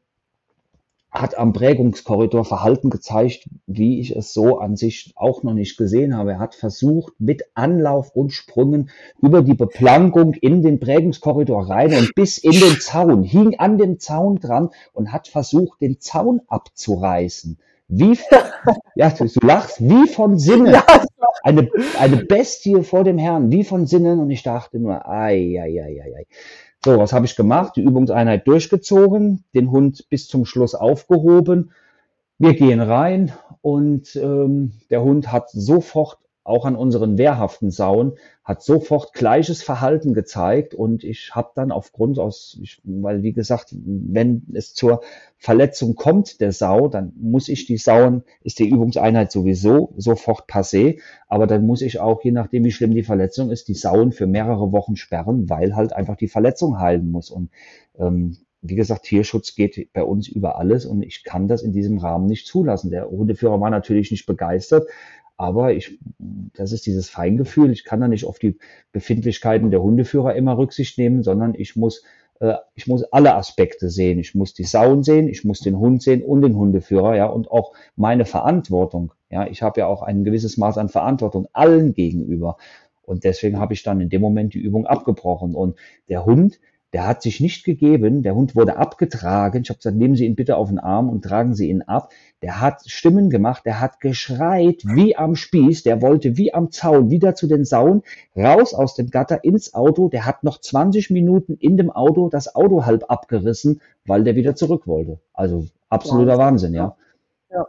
hat am Prägungskorridor Verhalten gezeigt, wie ich es so an sich auch noch nicht gesehen habe. Er hat versucht, mit Anlauf und Sprüngen über die Beplankung in den Prägungskorridor rein und bis in den Zaun, hing an dem Zaun dran und hat versucht, den Zaun abzureißen. Wie, ja, du, du lachst, wie von Sinnen. Eine, eine Bestie vor dem Herrn, wie von Sinnen. Und ich dachte nur, ei, ei, ei, ei, ei. So, was habe ich gemacht? Die Übungseinheit durchgezogen, den Hund bis zum Schluss aufgehoben. Wir gehen rein und ähm, der Hund hat sofort, auch an unseren wehrhaften Sauen, hat sofort gleiches Verhalten gezeigt. Und ich habe dann aufgrund aus, ich, weil wie gesagt, wenn es zur Verletzung kommt der Sau, dann muss ich die Sauen, ist die Übungseinheit sowieso sofort passé. Aber dann muss ich auch, je nachdem wie schlimm die Verletzung ist, die Sauen für mehrere Wochen sperren, weil halt einfach die Verletzung heilen muss. Und ähm, wie gesagt, Tierschutz geht bei uns über alles und ich kann das in diesem Rahmen nicht zulassen. Der Hundeführer war natürlich nicht begeistert, aber ich, das ist dieses Feingefühl. Ich kann da nicht auf die Befindlichkeiten der Hundeführer immer Rücksicht nehmen, sondern ich muss, äh, ich muss alle Aspekte sehen. Ich muss die Sauen sehen, ich muss den Hund sehen und den Hundeführer, ja, und auch meine Verantwortung. Ja, ich habe ja auch ein gewisses Maß an Verantwortung allen gegenüber. Und deswegen habe ich dann in dem Moment die Übung abgebrochen. Und der Hund, der hat sich nicht gegeben, der Hund wurde abgetragen. Ich habe gesagt, nehmen Sie ihn bitte auf den Arm und tragen Sie ihn ab. Der hat Stimmen gemacht, der hat geschreit wie am Spieß, der wollte wie am Zaun wieder zu den Sauen, raus aus dem Gatter ins Auto. Der hat noch zwanzig Minuten in dem Auto das Auto halb abgerissen, weil der wieder zurück wollte. Also absoluter Wahnsinn, ja. Ja.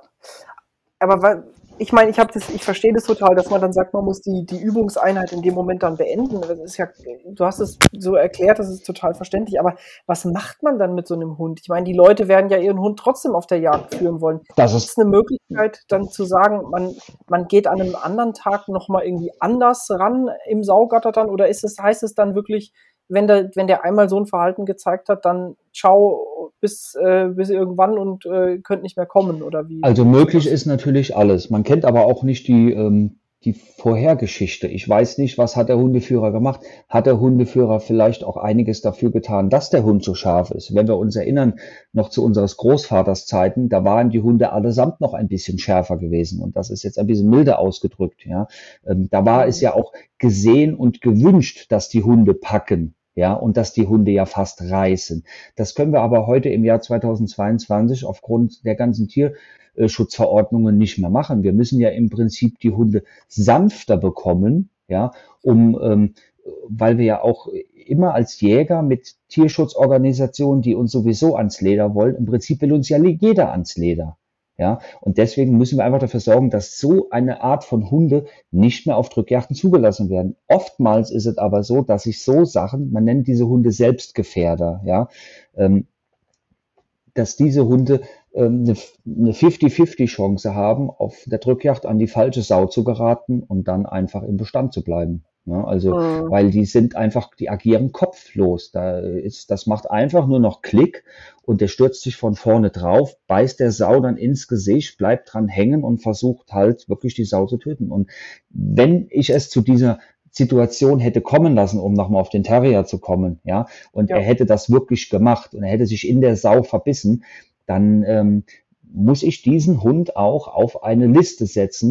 Aber weil, ich meine, ich habe das, ich verstehe das total, dass man dann sagt, man muss die, die Übungseinheit in dem Moment dann beenden. Das ist ja, du hast es so erklärt, das ist total verständlich. Aber was macht man dann mit so einem Hund? Ich meine, die Leute werden ja ihren Hund trotzdem auf der Jagd führen wollen. Das ist es eine Möglichkeit, dann zu sagen, man, man geht an einem anderen Tag nochmal irgendwie anders ran im Saugatter dann? Oder ist es, heißt es dann wirklich, wenn der, wenn der einmal so ein Verhalten gezeigt hat, dann ciao bis, äh, bis irgendwann und äh, könnt nicht mehr kommen, oder wie? Also möglich ist natürlich alles. Man kennt aber auch nicht die, ähm, die Vorhergeschichte. Ich weiß nicht, was hat der Hundeführer gemacht? Hat der Hundeführer vielleicht auch einiges dafür getan, dass der Hund so scharf ist? Wenn wir uns erinnern, noch zu unseres Großvaters Zeiten, da waren die Hunde allesamt noch ein bisschen schärfer gewesen. Und das ist jetzt ein bisschen milder ausgedrückt, ja. Ähm, da war es ja auch gesehen und gewünscht, dass die Hunde packen. Ja, und dass die Hunde ja fast reißen. Das können wir aber heute im Jahr zweitausendzweiundzwanzig aufgrund der ganzen Tierschutzverordnungen nicht mehr machen. Wir müssen ja im Prinzip die Hunde sanfter bekommen, ja, um, ähm, weil wir ja auch immer als Jäger mit Tierschutzorganisationen, die uns sowieso ans Leder wollen, im Prinzip will uns ja jeder ans Leder. Ja, und deswegen müssen wir einfach dafür sorgen, dass so eine Art von Hunde nicht mehr auf Drückjagden zugelassen werden. Oftmals ist es aber so, dass sich so Sachen, man nennt diese Hunde Selbstgefährder, ja, ähm, dass diese Hunde ähm, eine, eine fünfzig fünfzig Chance haben, auf der Drückjagd an die falsche Sau zu geraten und dann einfach im Bestand zu bleiben. Ja, also, mhm. weil die sind einfach, die agieren kopflos. Da ist, das macht einfach nur noch Klick und der stürzt sich von vorne drauf, beißt der Sau dann ins Gesicht, bleibt dran hängen und versucht halt wirklich die Sau zu töten. Und wenn ich es zu dieser Situation hätte kommen lassen, um nochmal auf den Terrier zu kommen, ja, und ja. er hätte das wirklich gemacht und er hätte sich in der Sau verbissen, dann ähm, muss ich diesen Hund auch auf eine Liste setzen,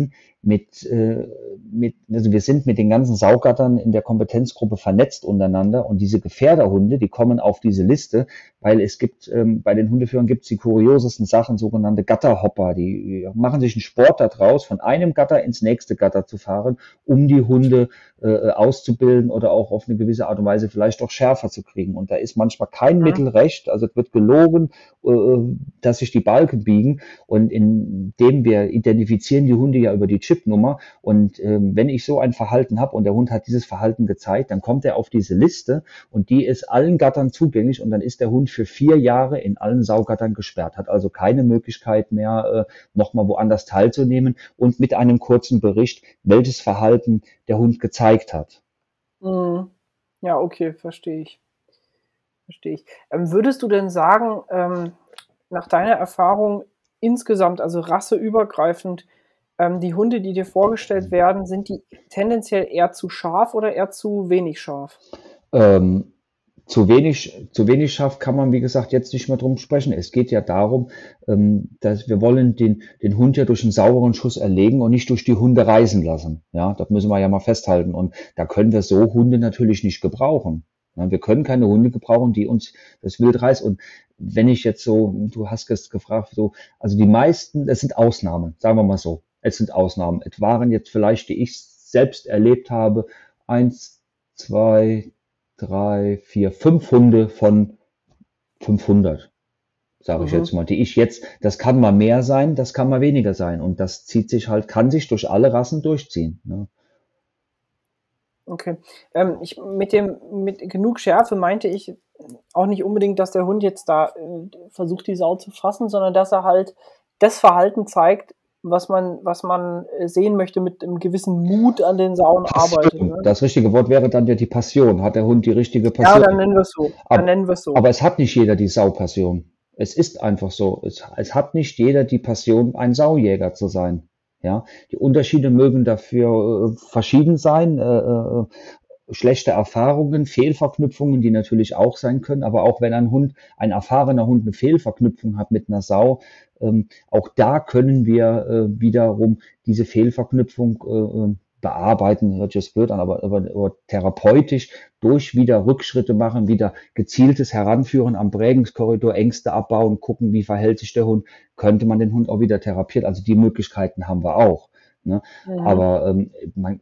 mit, äh, mit, also wir sind mit den ganzen Saugattern in der Kompetenzgruppe vernetzt untereinander und diese Gefährderhunde, die kommen auf diese Liste, weil es gibt, ähm, bei den Hundeführern gibt es die kuriosesten Sachen, sogenannte Gatterhopper, die machen sich einen Sport daraus, von einem Gatter ins nächste Gatter zu fahren, um die Hunde äh, auszubilden oder auch auf eine gewisse Art und Weise vielleicht auch schärfer zu kriegen. Und da ist manchmal kein Mhm. Mittel recht, also es wird gelogen, äh, dass sich die Balken biegen und indem wir identifizieren die Hunde ja über die Chipnummer und ähm, wenn ich so ein Verhalten habe und der Hund hat dieses Verhalten gezeigt, dann kommt er auf diese Liste und die ist allen Gattern zugänglich und dann ist der Hund für vier Jahre in allen Saugattern gesperrt, hat also keine Möglichkeit mehr, äh, nochmal woanders teilzunehmen und mit einem kurzen Bericht, welches Verhalten der Hund gezeigt hat. Mhm. Ja, okay, verstehe ich. Verstehe ich. Ähm, würdest du denn sagen, ähm, nach deiner Erfahrung insgesamt, also rasseübergreifend, ähm, die Hunde, die dir vorgestellt werden, sind die tendenziell eher zu scharf oder eher zu wenig scharf? Ähm, zu wenig, zu wenig scharf kann man, wie gesagt, jetzt nicht mehr drum sprechen. Es geht ja darum, ähm, dass wir wollen den, den Hund ja durch einen sauberen Schuss erlegen und nicht durch die Hunde reißen lassen. Ja, das müssen wir ja mal festhalten. Und da können wir so Hunde natürlich nicht gebrauchen. Ja, wir können keine Hunde gebrauchen, die uns das Wild reißen. Und wenn ich jetzt so, du hast es gefragt, so, also die meisten, das sind Ausnahmen, sagen wir mal so. Es sind Ausnahmen. Es waren jetzt vielleicht, die ich selbst erlebt habe, eins, zwei, drei, vier, fünf Hunde von fünfhundert, sage ich Mhm. jetzt mal, die ich jetzt, das kann mal mehr sein, das kann mal weniger sein und das zieht sich halt, kann sich durch alle Rassen durchziehen. Ne? Okay. Ähm, ich, mit dem, mit genug Schärfe meinte ich auch nicht unbedingt, dass der Hund jetzt da äh, versucht, die Sau zu fassen, sondern dass er halt das Verhalten zeigt, was man, was man äh, sehen möchte, mit einem gewissen Mut an den Sauen arbeitet. Passion. Ne? Das richtige Wort wäre dann ja die Passion. Hat der Hund die richtige Ja, Passion? dann nennen wir es so. Dann Aber, nennen wir es so. aber es hat nicht jeder die Saupassion. Es ist einfach so. Es, es hat nicht jeder die Passion, ein Saujäger zu sein. Ja, die Unterschiede mögen dafür äh, verschieden sein. Äh, äh, schlechte Erfahrungen, Fehlverknüpfungen, die natürlich auch sein können. Aber auch wenn ein Hund, ein erfahrener Hund eine Fehlverknüpfung hat mit einer Sau, ähm, auch da können wir äh, wiederum diese Fehlverknüpfung äh, bearbeiten, hört sich das blöd an, aber, aber, aber therapeutisch durch wieder Rückschritte machen, wieder gezieltes Heranführen am Prägungskorridor, Ängste abbauen, gucken, wie verhält sich der Hund, könnte man den Hund auch wieder therapieren. Also die Möglichkeiten haben wir auch. Ne? Mhm. Aber ähm, man,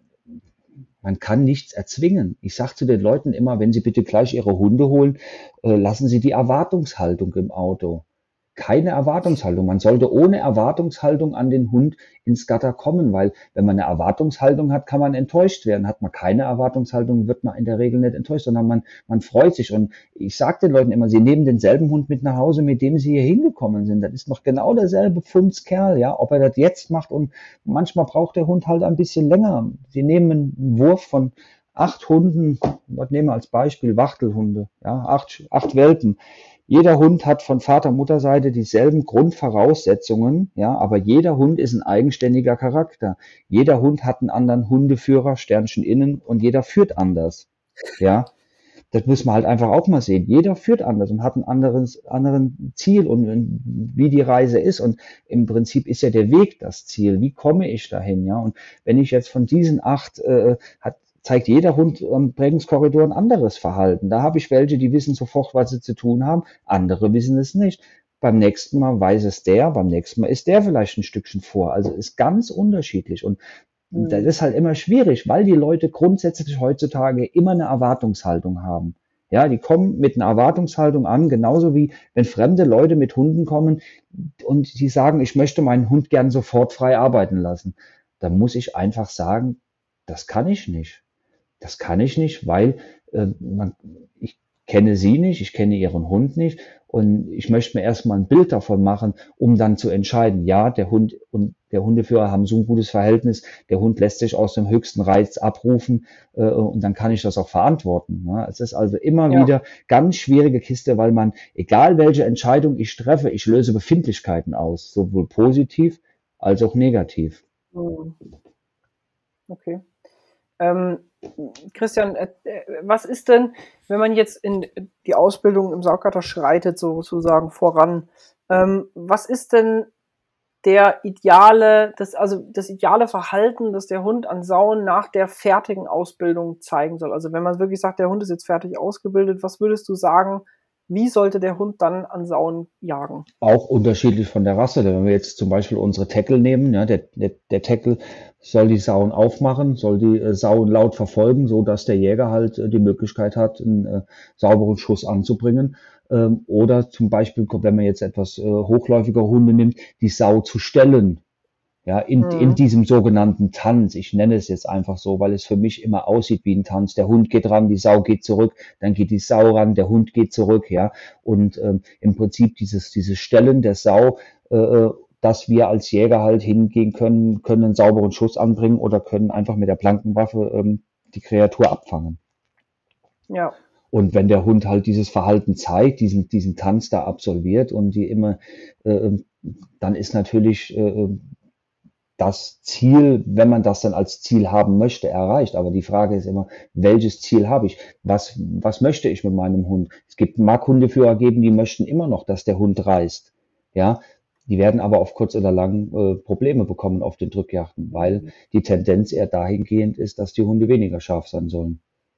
man kann nichts erzwingen. Ich sage zu den Leuten immer, wenn sie bitte gleich ihre Hunde holen, äh, lassen Sie die Erwartungshaltung im Auto. Keine Erwartungshaltung. Man sollte ohne Erwartungshaltung an den Hund ins Gatter kommen, weil wenn man eine Erwartungshaltung hat, kann man enttäuscht werden. Hat man keine Erwartungshaltung, wird man in der Regel nicht enttäuscht, sondern man, man freut sich. Und ich sage den Leuten immer, sie nehmen denselben Hund mit nach Hause, mit dem sie hier hingekommen sind. Das ist noch genau derselbe Pfundskerl, ja, ob er das jetzt macht. Und manchmal braucht der Hund halt ein bisschen länger. Sie nehmen einen Wurf von acht Hunden, was nehmen wir als Beispiel, Wachtelhunde, ja, acht, acht Welpen. Jeder Hund hat von Vater-Mutter-Seite dieselben Grundvoraussetzungen, ja, aber jeder Hund ist ein eigenständiger Charakter. Jeder Hund hat einen anderen Hundeführer, Sternchen innen, und jeder führt anders, ja. Das muss man halt einfach auch mal sehen. Jeder führt anders und hat ein anderes, anderen Ziel und, und wie die Reise ist. Und im Prinzip ist ja der Weg das Ziel. Wie komme ich dahin, ja? Und wenn ich jetzt von diesen acht, äh, hat, zeigt jeder Hund am Prägungskorridor ein anderes Verhalten. Da habe ich welche, die wissen sofort, was sie zu tun haben. Andere wissen es nicht. Beim nächsten Mal weiß es der, beim nächsten Mal ist der vielleicht ein Stückchen vor. Also ist ganz unterschiedlich. Und das ist halt immer schwierig, weil die Leute grundsätzlich heutzutage immer eine Erwartungshaltung haben. Ja, die kommen mit einer Erwartungshaltung an, genauso wie wenn fremde Leute mit Hunden kommen und die sagen, ich möchte meinen Hund gern sofort frei arbeiten lassen. Dann muss ich einfach sagen, das kann ich nicht. Das kann ich nicht, weil äh, man, ich kenne sie nicht, ich kenne ihren Hund nicht und ich möchte mir erstmal ein Bild davon machen, um dann zu entscheiden, ja, der Hund und der Hundeführer haben so ein gutes Verhältnis, der Hund lässt sich aus dem höchsten Reiz abrufen äh, und dann kann ich das auch verantworten. Ne? Es ist also immer Ja. wieder ganz schwierige Kiste, weil man, egal welche Entscheidung ich treffe, ich löse Befindlichkeiten aus, sowohl positiv als auch negativ. Mhm. Okay. Ähm, Christian, äh, was ist denn, wenn man jetzt in die Ausbildung im Sauggatter schreitet, sozusagen voran, ähm, was ist denn der ideale, das, also das ideale Verhalten, das der Hund an Sauen nach der fertigen Ausbildung zeigen soll? Also wenn man wirklich sagt, der Hund ist jetzt fertig ausgebildet, was würdest du sagen, wie sollte der Hund dann an Sauen jagen? Auch unterschiedlich von der Rasse. Wenn wir jetzt zum Beispiel unsere Tackle nehmen, ja, der, der, der Tackle soll die Sauen aufmachen, soll die äh, Sauen laut verfolgen, so dass der Jäger halt äh, die Möglichkeit hat, einen äh, sauberen Schuss anzubringen. Ähm, oder zum Beispiel, wenn man jetzt etwas äh, hochläufigere Hunde nimmt, die Sau zu stellen. Ja, in, in Mhm. diesem sogenannten Tanz. Ich nenne es jetzt einfach so, weil es für mich immer aussieht wie ein Tanz. Der Hund geht ran, die Sau geht zurück, dann geht die Sau ran, der Hund geht zurück, ja. Und ähm, im Prinzip dieses, dieses Stellen der Sau, äh, dass wir als Jäger halt hingehen können, können einen sauberen Schuss anbringen oder können einfach mit der blanken Waffe ähm, die Kreatur abfangen. Ja, Und wenn der Hund halt dieses Verhalten zeigt, diesen, diesen Tanz da absolviert und die immer, äh, dann ist natürlich äh, das Ziel, wenn man das dann als Ziel haben möchte, erreicht. Aber die Frage ist immer, welches Ziel habe ich? Was, was möchte ich mit meinem Hund? Es gibt, mag Hundeführer geben, die möchten immer noch, dass der Hund reißt. Ja, die werden aber auf kurz oder lang äh, Probleme bekommen auf den Drückjachten, weil die Tendenz eher dahingehend ist, dass die Hunde weniger scharf sein sollen.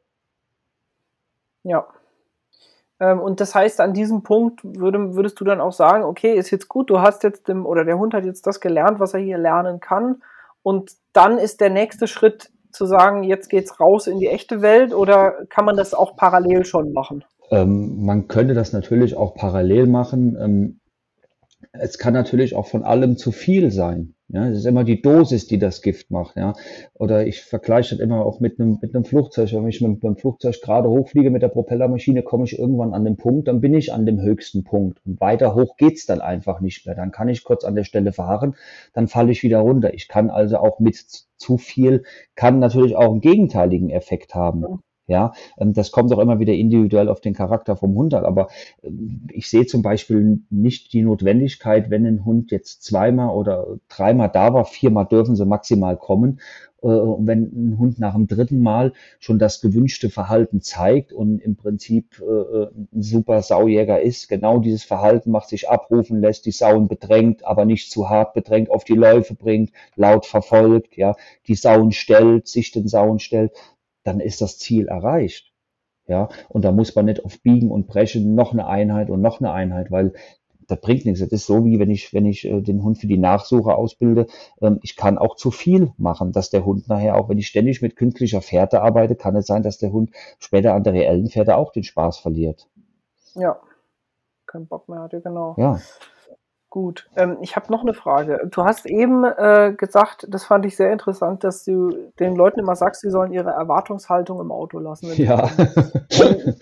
ja. Ähm, und das heißt, an diesem Punkt würde, würdest du dann auch sagen, okay, ist jetzt gut, du hast jetzt dem, oder der Hund hat jetzt das gelernt, was er hier lernen kann. Und dann ist der nächste Schritt zu sagen, jetzt geht's raus in die echte Welt, oder kann man das auch parallel schon machen? Ähm, man könnte das natürlich auch parallel machen. Ähm, es kann natürlich auch von allem zu viel sein. Ja, es ist immer die Dosis, die das Gift macht. Ja, oder ich vergleiche das immer auch mit einem mit einem Flugzeug. Wenn ich mit dem Flugzeug gerade hochfliege mit der Propellermaschine, komme ich irgendwann an den Punkt, dann bin ich an dem höchsten Punkt. Und weiter hoch geht's dann einfach nicht mehr. Dann kann ich kurz an der Stelle fahren, dann falle ich wieder runter. Ich kann also auch mit zu viel, kann natürlich auch einen gegenteiligen Effekt haben. Ja, ähm, das kommt auch immer wieder individuell auf den Charakter vom Hund an. Aber ähm, ich sehe zum Beispiel nicht die Notwendigkeit, wenn ein Hund jetzt zweimal oder dreimal da war, viermal dürfen sie maximal kommen. Äh, und wenn ein Hund nach dem dritten Mal schon das gewünschte Verhalten zeigt und im Prinzip äh, ein super Saujäger ist, genau dieses Verhalten macht, sich abrufen lässt, die Sauen bedrängt, aber nicht zu hart bedrängt, auf die Läufe bringt, laut verfolgt, ja, die Sauen stellt, sich den Sauen stellt, dann ist das Ziel erreicht. Ja, und da muss man nicht auf Biegen und Brechen noch eine Einheit und noch eine Einheit, weil das bringt nichts. Das ist so, wie wenn ich, wenn ich äh, den Hund für die Nachsuche ausbilde. Ähm, ich kann auch zu viel machen, dass der Hund nachher, auch wenn ich ständig mit künstlicher Fährte arbeite, kann es sein, dass der Hund später an der reellen Fährte auch den Spaß verliert. Ja, keinen Bock mehr hatte, genau. Ja. Gut, ähm, ich habe noch eine Frage. Du hast eben äh, gesagt, das fand ich sehr interessant, dass du den Leuten immer sagst, sie sollen ihre Erwartungshaltung im Auto lassen. wenn sie Ja. kommen.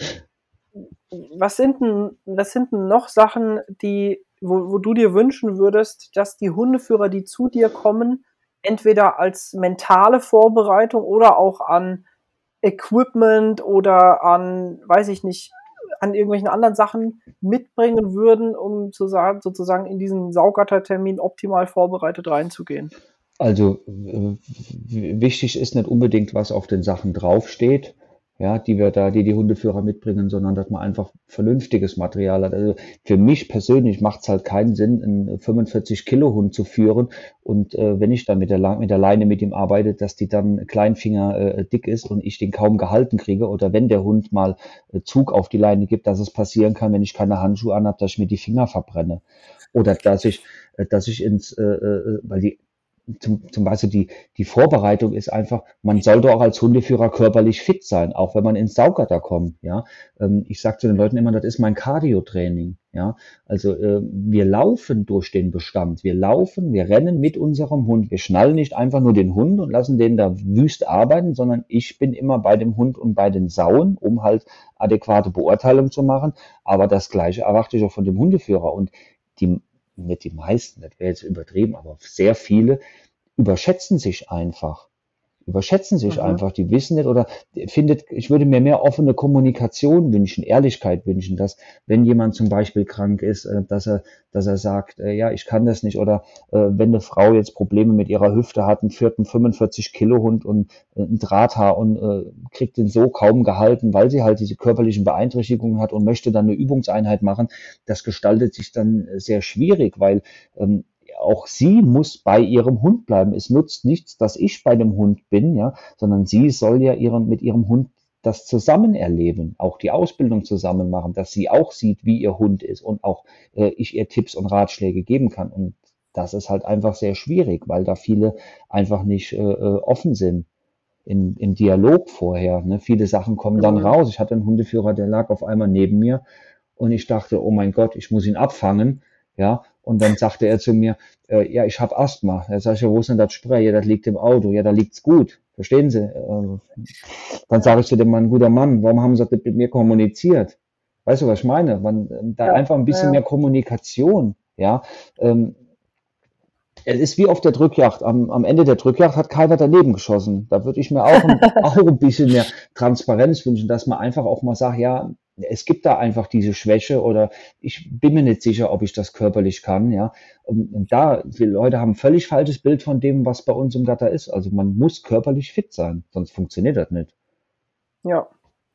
Was sind denn, was sind denn noch Sachen, die, wo, wo du dir wünschen würdest, dass die Hundeführer, die zu dir kommen, entweder als mentale Vorbereitung oder auch an Equipment oder an, weiß ich nicht, an irgendwelchen anderen Sachen mitbringen würden, um zu sagen, sozusagen in diesen Saugattertermin optimal vorbereitet reinzugehen? Also äh, wichtig ist nicht unbedingt, was auf den Sachen draufsteht, ja, die wir da, die die Hundeführer mitbringen, sondern dass man einfach vernünftiges Material hat. Also für mich persönlich macht es halt keinen Sinn, einen fünfundvierzig Kilo Hund zu führen und äh, wenn ich dann mit der, mit der Leine mit ihm arbeite, dass die dann Kleinfinger äh, dick ist und ich den kaum gehalten kriege, oder wenn der Hund mal äh, Zug auf die Leine gibt, dass es passieren kann, wenn ich keine Handschuhe anhabe, dass ich mir die Finger verbrenne, oder dass ich, äh, dass ich ins, äh, äh, weil die Zum, zum Beispiel die, die Vorbereitung ist einfach, man sollte auch als Hundeführer körperlich fit sein, auch wenn man ins Saugatter kommt, ja. Ähm, ich sage zu den Leuten immer, das ist mein Cardio-Training, ja. Also äh, wir laufen durch den Bestand, wir laufen, wir rennen mit unserem Hund, wir schnallen nicht einfach nur den Hund und lassen den da wüst arbeiten, sondern ich bin immer bei dem Hund und bei den Sauen, um halt adäquate Beurteilung zu machen, aber das Gleiche erwarte ich auch von dem Hundeführer. Und die nicht die meisten, das wäre jetzt übertrieben, aber sehr viele überschätzen sich einfach. Überschätzen sich Mhm. einfach, die wissen nicht oder findet, ich würde mir mehr offene Kommunikation wünschen, Ehrlichkeit wünschen, dass wenn jemand zum Beispiel krank ist, äh, dass er, dass er sagt, äh, ja, ich kann das nicht, oder äh, wenn eine Frau jetzt Probleme mit ihrer Hüfte hat, einen vierten fünfundvierzig Kilo Hund und äh, ein Drahthaar und äh, kriegt den so kaum gehalten, weil sie halt diese körperlichen Beeinträchtigungen hat und möchte dann eine Übungseinheit machen, das gestaltet sich dann sehr schwierig, weil ähm, auch sie muss bei ihrem Hund bleiben. Es nutzt nichts, dass ich bei dem Hund bin, ja, sondern sie soll ja ihren, mit ihrem Hund das zusammen erleben, auch die Ausbildung zusammen machen, dass sie auch sieht, wie ihr Hund ist und auch äh, ich ihr Tipps und Ratschläge geben kann. Und das ist halt einfach sehr schwierig, weil da viele einfach nicht äh, äh, offen sind in, im Dialog vorher. Ne? Viele Sachen kommen dann Mhm. raus. Ich hatte einen Hundeführer, der lag auf einmal neben mir und ich dachte, oh mein Gott, ich muss ihn abfangen. Ja, und dann sagte er zu mir, äh, ja, ich habe Asthma. Da sag ich, ja, wo ist denn das Spray? Ja, das liegt im Auto. Ja, da liegt's gut. Verstehen Sie? Äh, dann sage ich zu dem Mann, guter Mann, warum haben Sie das nicht mit mir kommuniziert? Weißt du, was ich meine? Man, da Ja, einfach ein bisschen ja, mehr Kommunikation. Ja, ähm, es ist wie auf der Drückjagd. Am, am Ende der Drückjagd hat keiner daneben geschossen. Da würde ich mir auch ein, auch ein bisschen mehr Transparenz wünschen, dass man einfach auch mal sagt, ja, es gibt da einfach diese Schwäche oder ich bin mir nicht sicher, ob ich das körperlich kann, ja. Und, und da, die Leute haben ein völlig falsches Bild von dem, was bei uns im Gatter ist. Also man muss körperlich fit sein, sonst funktioniert das nicht. ja.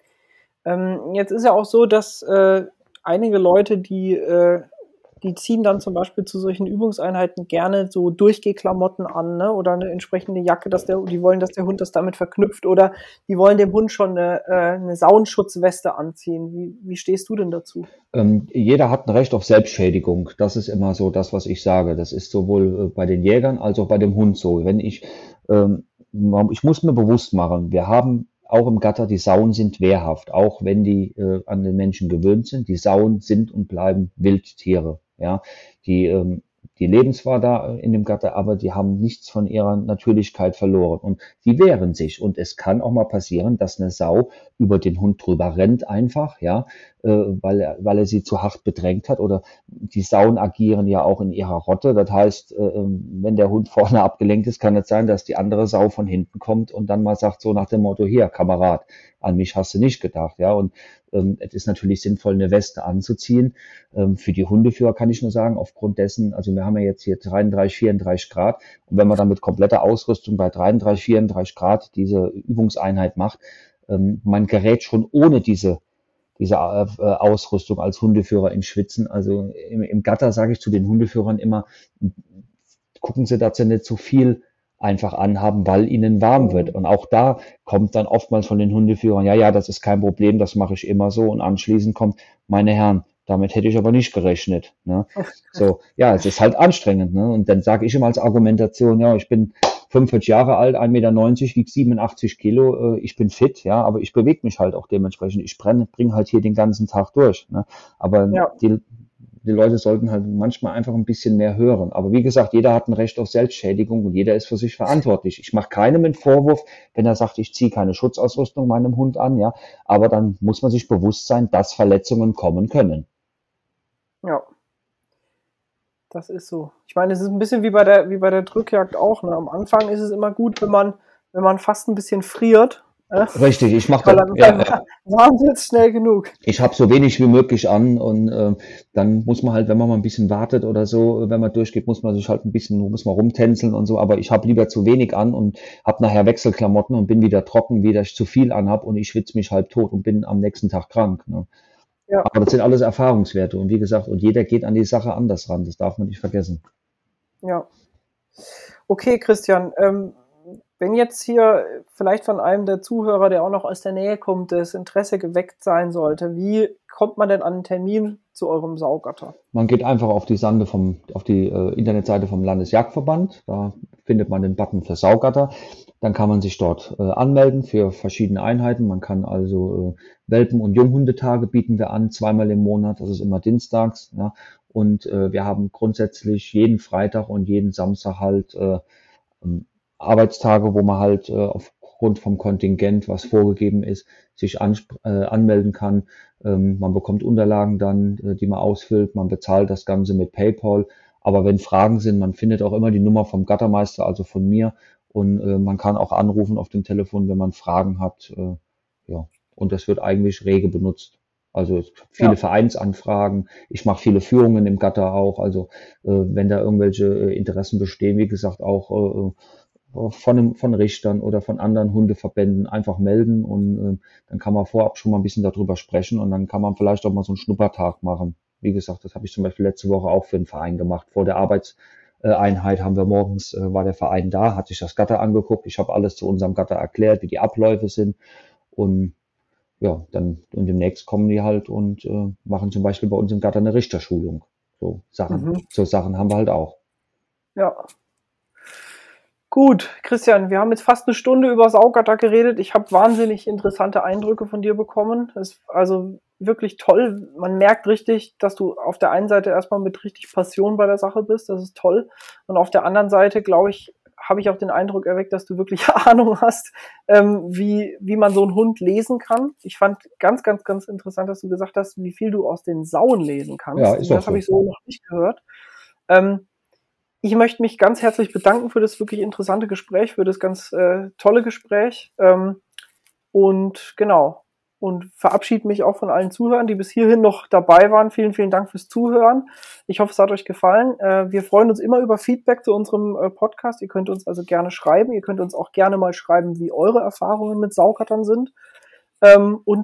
Ähm, jetzt ist ja auch so, dass äh, einige Leute, die, äh, die ziehen dann zum Beispiel zu solchen Übungseinheiten gerne so Durchgehklamotten an, ne? Oder eine entsprechende Jacke, dass der, die wollen, dass der Hund das damit verknüpft, oder die wollen dem Hund schon eine, äh, eine Saunenschutzweste anziehen. Wie, wie stehst du denn dazu? Ähm, jeder hat ein Recht auf Selbstschädigung. Das ist immer so das, was ich sage. Das ist sowohl äh, bei den Jägern als auch bei dem Hund so. Wenn ich, ähm, man- ich muss mir bewusst machen, wir haben auch im Gatter, die Sauen sind wehrhaft, auch wenn die äh, an den Menschen gewöhnt sind. Die Sauen sind und bleiben Wildtiere. Ja, die, ähm, die leben zwar da in dem Gatter, aber die haben nichts von ihrer Natürlichkeit verloren und die wehren sich. Und es kann auch mal passieren, dass eine Sau über den Hund drüber rennt einfach, ja, äh, weil er, weil er sie zu hart bedrängt hat. Oder die Sauen agieren ja auch in ihrer Rotte. Das heißt, äh, wenn der Hund vorne abgelenkt ist, kann es sein, dass die andere Sau von hinten kommt und dann mal sagt so nach dem Motto, hier, Kamerad, an mich hast du nicht gedacht, ja. Und ähm, es ist natürlich sinnvoll, eine Weste anzuziehen. Ähm, für die Hundeführer kann ich nur sagen, aufgrund dessen, also wir haben ja jetzt hier dreiunddreißig, vierunddreißig Grad und wenn man dann mit kompletter Ausrüstung bei dreiunddreißig, vierunddreißig Grad diese Übungseinheit macht, ähm, man gerät schon ohne diese diese äh, Ausrüstung als Hundeführer in Schwitzen. Also im, im Gatter sage ich zu den Hundeführern immer, gucken Sie, dass Sie nicht zu viel einfach anhaben, weil ihnen warm wird. Und auch da kommt dann oftmals von den Hundeführern, ja, ja, das ist kein Problem, das mache ich immer so. Und anschließend kommt, meine Herren, damit hätte ich aber nicht gerechnet. Ne? So, ja, es ist halt anstrengend. Ne? Und dann sage ich immer als Argumentation, ja, ich bin fünfundvierzig Jahre alt, ein Meter neunzig, wiege siebenundachtzig Kilo, äh, ich bin fit, ja, aber ich bewege mich halt auch dementsprechend. Ich brenne, bringe halt hier den ganzen Tag durch. Ne? Aber Ja, die, die Leute sollten halt manchmal einfach ein bisschen mehr hören. Aber wie gesagt, jeder hat ein Recht auf Selbstschädigung und jeder ist für sich verantwortlich. Ich mache keinem einen Vorwurf, wenn er sagt, ich ziehe keine Schutzausrüstung meinem Hund an, ja. Aber dann muss man sich bewusst sein, dass Verletzungen kommen können. ja, das ist so. Ich meine, es ist ein bisschen wie bei der, wie bei der Drückjagd auch. Ne? Am Anfang ist es immer gut, wenn man, wenn man fast ein bisschen friert. Äh? Richtig, ich mache Weil das, dann, ja, dann ja. warm wird es schnell genug. Ich habe so wenig wie möglich an und äh, dann muss man halt, wenn man mal ein bisschen wartet oder so, wenn man durchgeht, muss man sich halt ein bisschen, muss man rumtänzeln und so, aber ich habe lieber zu wenig an und habe nachher Wechselklamotten und bin wieder trocken, wie dass ich zu viel anhab und ich schwitze mich halb tot und bin am nächsten Tag krank. Ne? Ja, Aber das sind alles Erfahrungswerte und wie gesagt, und jeder geht an die Sache anders ran, das darf man nicht vergessen. ja. Okay, Christian, ähm, wenn jetzt hier vielleicht von einem der Zuhörer, der auch noch aus der Nähe kommt, das Interesse geweckt sein sollte, wie kommt man denn an einen Termin zu eurem Saugatter? Man geht einfach auf die Sande vom, auf die äh, Internetseite vom Landesjagdverband, da findet man den Button für Saugatter. Dann kann man sich dort äh, anmelden für verschiedene Einheiten. Man kann also äh, Welpen- und Junghundetage bieten wir an, zweimal im Monat, das ist immer dienstags. Ja. Und äh, wir haben grundsätzlich jeden Freitag und jeden Samstag halt äh, ähm, Arbeitstage, wo man halt äh, aufgrund vom Kontingent, was vorgegeben ist, sich ansp- äh, anmelden kann. Ähm, man bekommt Unterlagen dann, äh, die man ausfüllt. Man bezahlt das Ganze mit PayPal. Aber wenn Fragen sind, man findet auch immer die Nummer vom Gattermeister, also von mir. Und äh, man kann auch anrufen auf dem Telefon, wenn man Fragen hat. Äh, ja, und das wird eigentlich rege benutzt. Also es gibt viele Ja, Vereinsanfragen. Ich mache viele Führungen im Gatter auch. Also äh, wenn da irgendwelche äh, Interessen bestehen, wie gesagt, auch äh, von, einem, von Richtern oder von anderen Hundeverbänden einfach melden und äh, dann kann man vorab schon mal ein bisschen darüber sprechen und dann kann man vielleicht auch mal so einen Schnuppertag machen. Wie gesagt, das habe ich zum Beispiel letzte Woche auch für einen Verein gemacht. Vor der Arbeitswoche äh, Einheit haben wir morgens, äh, war der Verein da, hat sich das Gatter angeguckt. Ich habe alles zu unserem Gatter erklärt, wie die Abläufe sind. Und ja, dann und demnächst kommen die halt und äh, machen zum Beispiel bei uns im Gatter eine Richterschulung. So Sachen, Mhm. so Sachen haben wir halt auch. Ja. Gut, Christian, wir haben jetzt fast eine Stunde über Saugatter geredet. Ich habe wahnsinnig interessante Eindrücke von dir bekommen. Das ist also wirklich toll. Man merkt richtig, dass du auf der einen Seite erstmal mit richtig Passion bei der Sache bist. Das ist toll. Und auf der anderen Seite, glaube ich, habe ich auch den Eindruck erweckt, dass du wirklich Ahnung hast, ähm, wie, wie man so einen Hund lesen kann. Ich fand ganz, ganz, ganz interessant, dass du gesagt hast, wie viel du aus den Sauen lesen kannst. Ja, ist auch Das habe so. ich so noch nicht gehört. Ähm, Ich möchte mich ganz herzlich bedanken für das wirklich interessante Gespräch, für das ganz äh, tolle Gespräch. Ähm, und genau. Und verabschiede mich auch von allen Zuhörern, die bis hierhin noch dabei waren. Vielen, vielen Dank fürs Zuhören. Ich hoffe, es hat euch gefallen. Äh, wir freuen uns immer über Feedback zu unserem äh, Podcast. Ihr könnt uns also gerne schreiben. Ihr könnt uns auch gerne mal schreiben, wie eure Erfahrungen mit Saugattern sind. Ähm, und